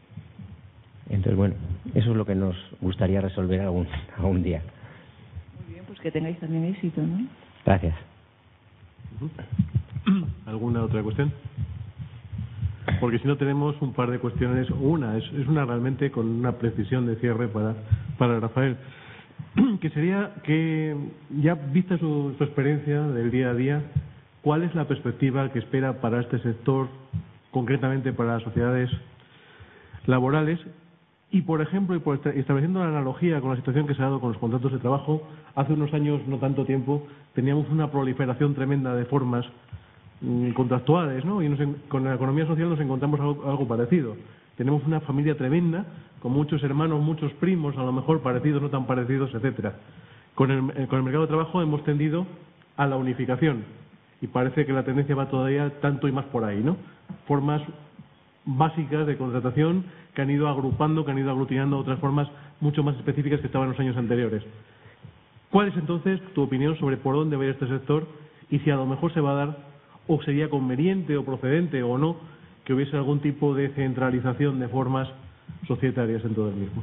Entonces, bueno, eso es lo que nos gustaría resolver algún, algún día. Muy bien, pues que tengáis también éxito, ¿no? Gracias. ¿Alguna otra cuestión? Porque si no tenemos un par de cuestiones, una, es, es una realmente con una precisión de cierre para, para Rafael, que sería que, ya vista su, su experiencia del día a día, ¿cuál es la perspectiva que espera para este sector, concretamente para las sociedades laborales? Y, por ejemplo, y por estableciendo la analogía con la situación que se ha dado con los contratos de trabajo, hace unos años, no tanto tiempo, teníamos una proliferación tremenda de formas mmm, contractuales, ¿no? Y nos, con la economía social nos encontramos algo, algo parecido. Tenemos una familia tremenda, con muchos hermanos, muchos primos, a lo mejor parecidos, no tan parecidos, etcétera. Con el, con el mercado de trabajo hemos tendido a la unificación y parece que la tendencia va todavía tanto y más por ahí, ¿no? Formas básicas de contratación que han ido agrupando, que han ido aglutinando otras formas mucho más específicas que estaban en los años anteriores. ¿Cuál es entonces tu opinión sobre por dónde va a ir este sector y si a lo mejor se va a dar o sería conveniente o procedente o no que hubiese algún tipo de centralización de formas societarias en todo el mismo?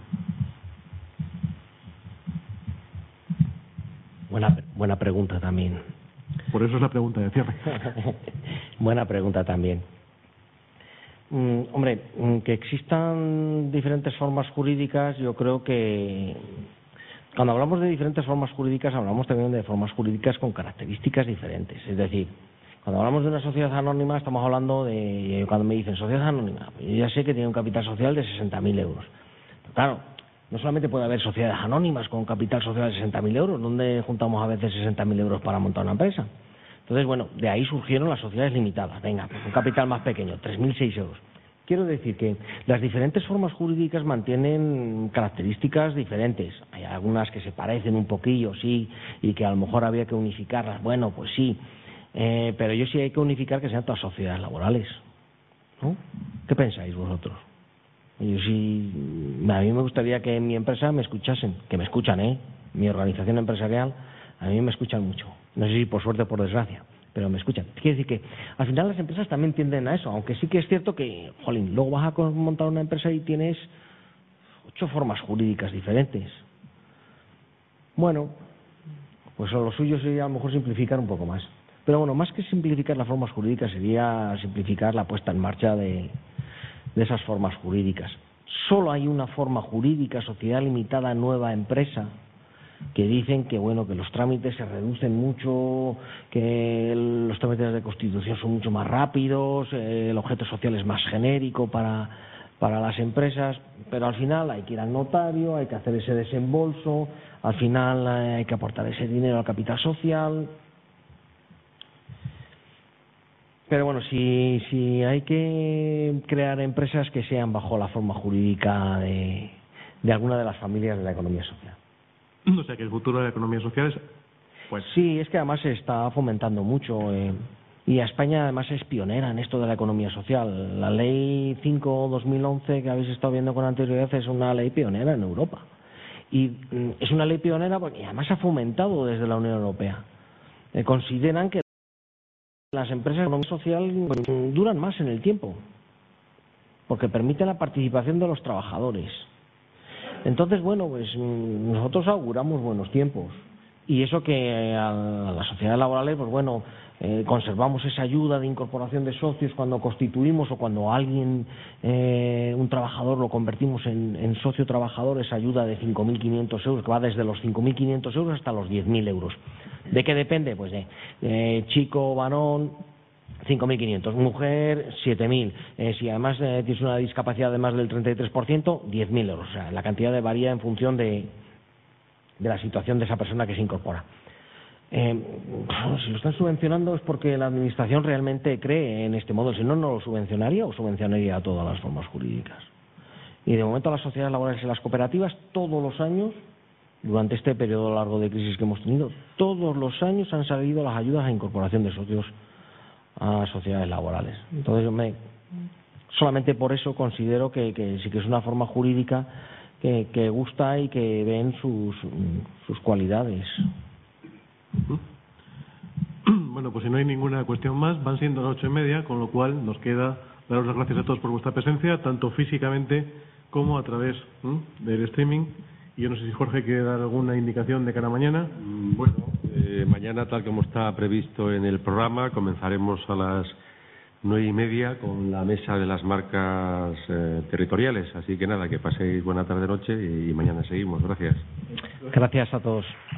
Buena, buena pregunta también. Por eso es la pregunta de cierre. Buena pregunta también. Mm, hombre, que existan diferentes formas jurídicas, yo creo que cuando hablamos de diferentes formas jurídicas hablamos también de formas jurídicas con características diferentes. Es decir, cuando hablamos de una sociedad anónima estamos hablando de, cuando me dicen sociedad anónima, yo ya sé que tiene un capital social de sesenta mil euros. Pero claro, no solamente puede haber sociedades anónimas con capital social de sesenta mil euros, donde juntamos a veces sesenta mil euros para montar una empresa. Entonces, bueno, de ahí surgieron las sociedades limitadas. Venga, pues un capital más pequeño, tres mil seis euros. Quiero decir que las diferentes formas jurídicas mantienen características diferentes. Hay algunas que se parecen un poquillo, sí, y que a lo mejor había que unificarlas. Bueno, pues sí, eh, pero yo sí hay que unificar que sean todas sociedades laborales, ¿no? ¿Qué pensáis vosotros? Yo sí, a mí me gustaría que en mi empresa me escuchasen, que me escuchan, ¿eh? Mi organización empresarial, a mí me escuchan mucho. No sé si por suerte o por desgracia, pero me escuchan. Quiere decir que al final las empresas también tienden a eso, aunque sí que es cierto que, jolín, luego vas a montar una empresa y tienes ocho formas jurídicas diferentes. Bueno, pues a lo suyo sería a lo mejor simplificar un poco más. Pero bueno, más que simplificar las formas jurídicas sería simplificar la puesta en marcha de, de esas formas jurídicas. Solo hay una forma jurídica, sociedad limitada, nueva empresa, que dicen que bueno, que los trámites se reducen mucho, que los trámites de constitución son mucho más rápidos, eh, el objeto social es más genérico para, para las empresas, pero al final hay que ir al notario, hay que hacer ese desembolso, al final eh, hay que aportar ese dinero al capital social. Pero bueno, si, si hay que crear empresas que sean bajo la forma jurídica de, de alguna de las familias de la economía social. O sea, que el futuro de la economía social es... Pues sí, es que además se está fomentando mucho eh, y España además es pionera en esto de la economía social. La Ley cinco barra dos mil once que habéis estado viendo con anterioridad es una ley pionera en Europa. Y mm, es una ley pionera porque además se ha fomentado desde la Unión Europea. Eh, consideran que las empresas de economía social mm, duran más en el tiempo porque permiten la participación de los trabajadores. Entonces, bueno, pues nosotros auguramos buenos tiempos y eso que a las sociedades laborales, pues bueno, eh, conservamos esa ayuda de incorporación de socios cuando constituimos o cuando alguien, eh, un trabajador lo convertimos en, en socio trabajador, esa ayuda de cinco mil quinientos euros, que va desde los cinco mil quinientos euros hasta los diez mil euros. ¿De qué depende? Pues de eh, chico, varón, cinco mil quinientos, mujer, siete mil. Eh, si además eh, tienes una discapacidad de más del treinta y tres por ciento, diez mil euros. O sea, la cantidad de varía en función de, de la situación de esa persona que se incorpora. Eh, si lo están subvencionando es porque la Administración realmente cree en este modo. Si no, no lo subvencionaría o subvencionaría a todas las formas jurídicas. Y de momento las sociedades laborales y las cooperativas todos los años, durante este periodo largo de crisis que hemos tenido, todos los años han salido las ayudas a incorporación de socios a sociedades laborales. Entonces yo me solamente por eso considero que, que sí que es una forma jurídica que, que gusta y que ven sus, sus cualidades. Bueno, pues si no hay ninguna cuestión más, van siendo las ocho y media, con lo cual nos queda daros las gracias a todos por vuestra presencia, tanto físicamente como a través ¿eh? del streaming. Y yo no sé si Jorge quiere dar alguna indicación de cara a mañana. Bueno, eh, mañana, tal como está previsto en el programa, comenzaremos a las nueve y media con la mesa de las marcas eh, territoriales. Así que nada, que paséis buena tarde-noche y mañana seguimos. Gracias. Gracias a todos.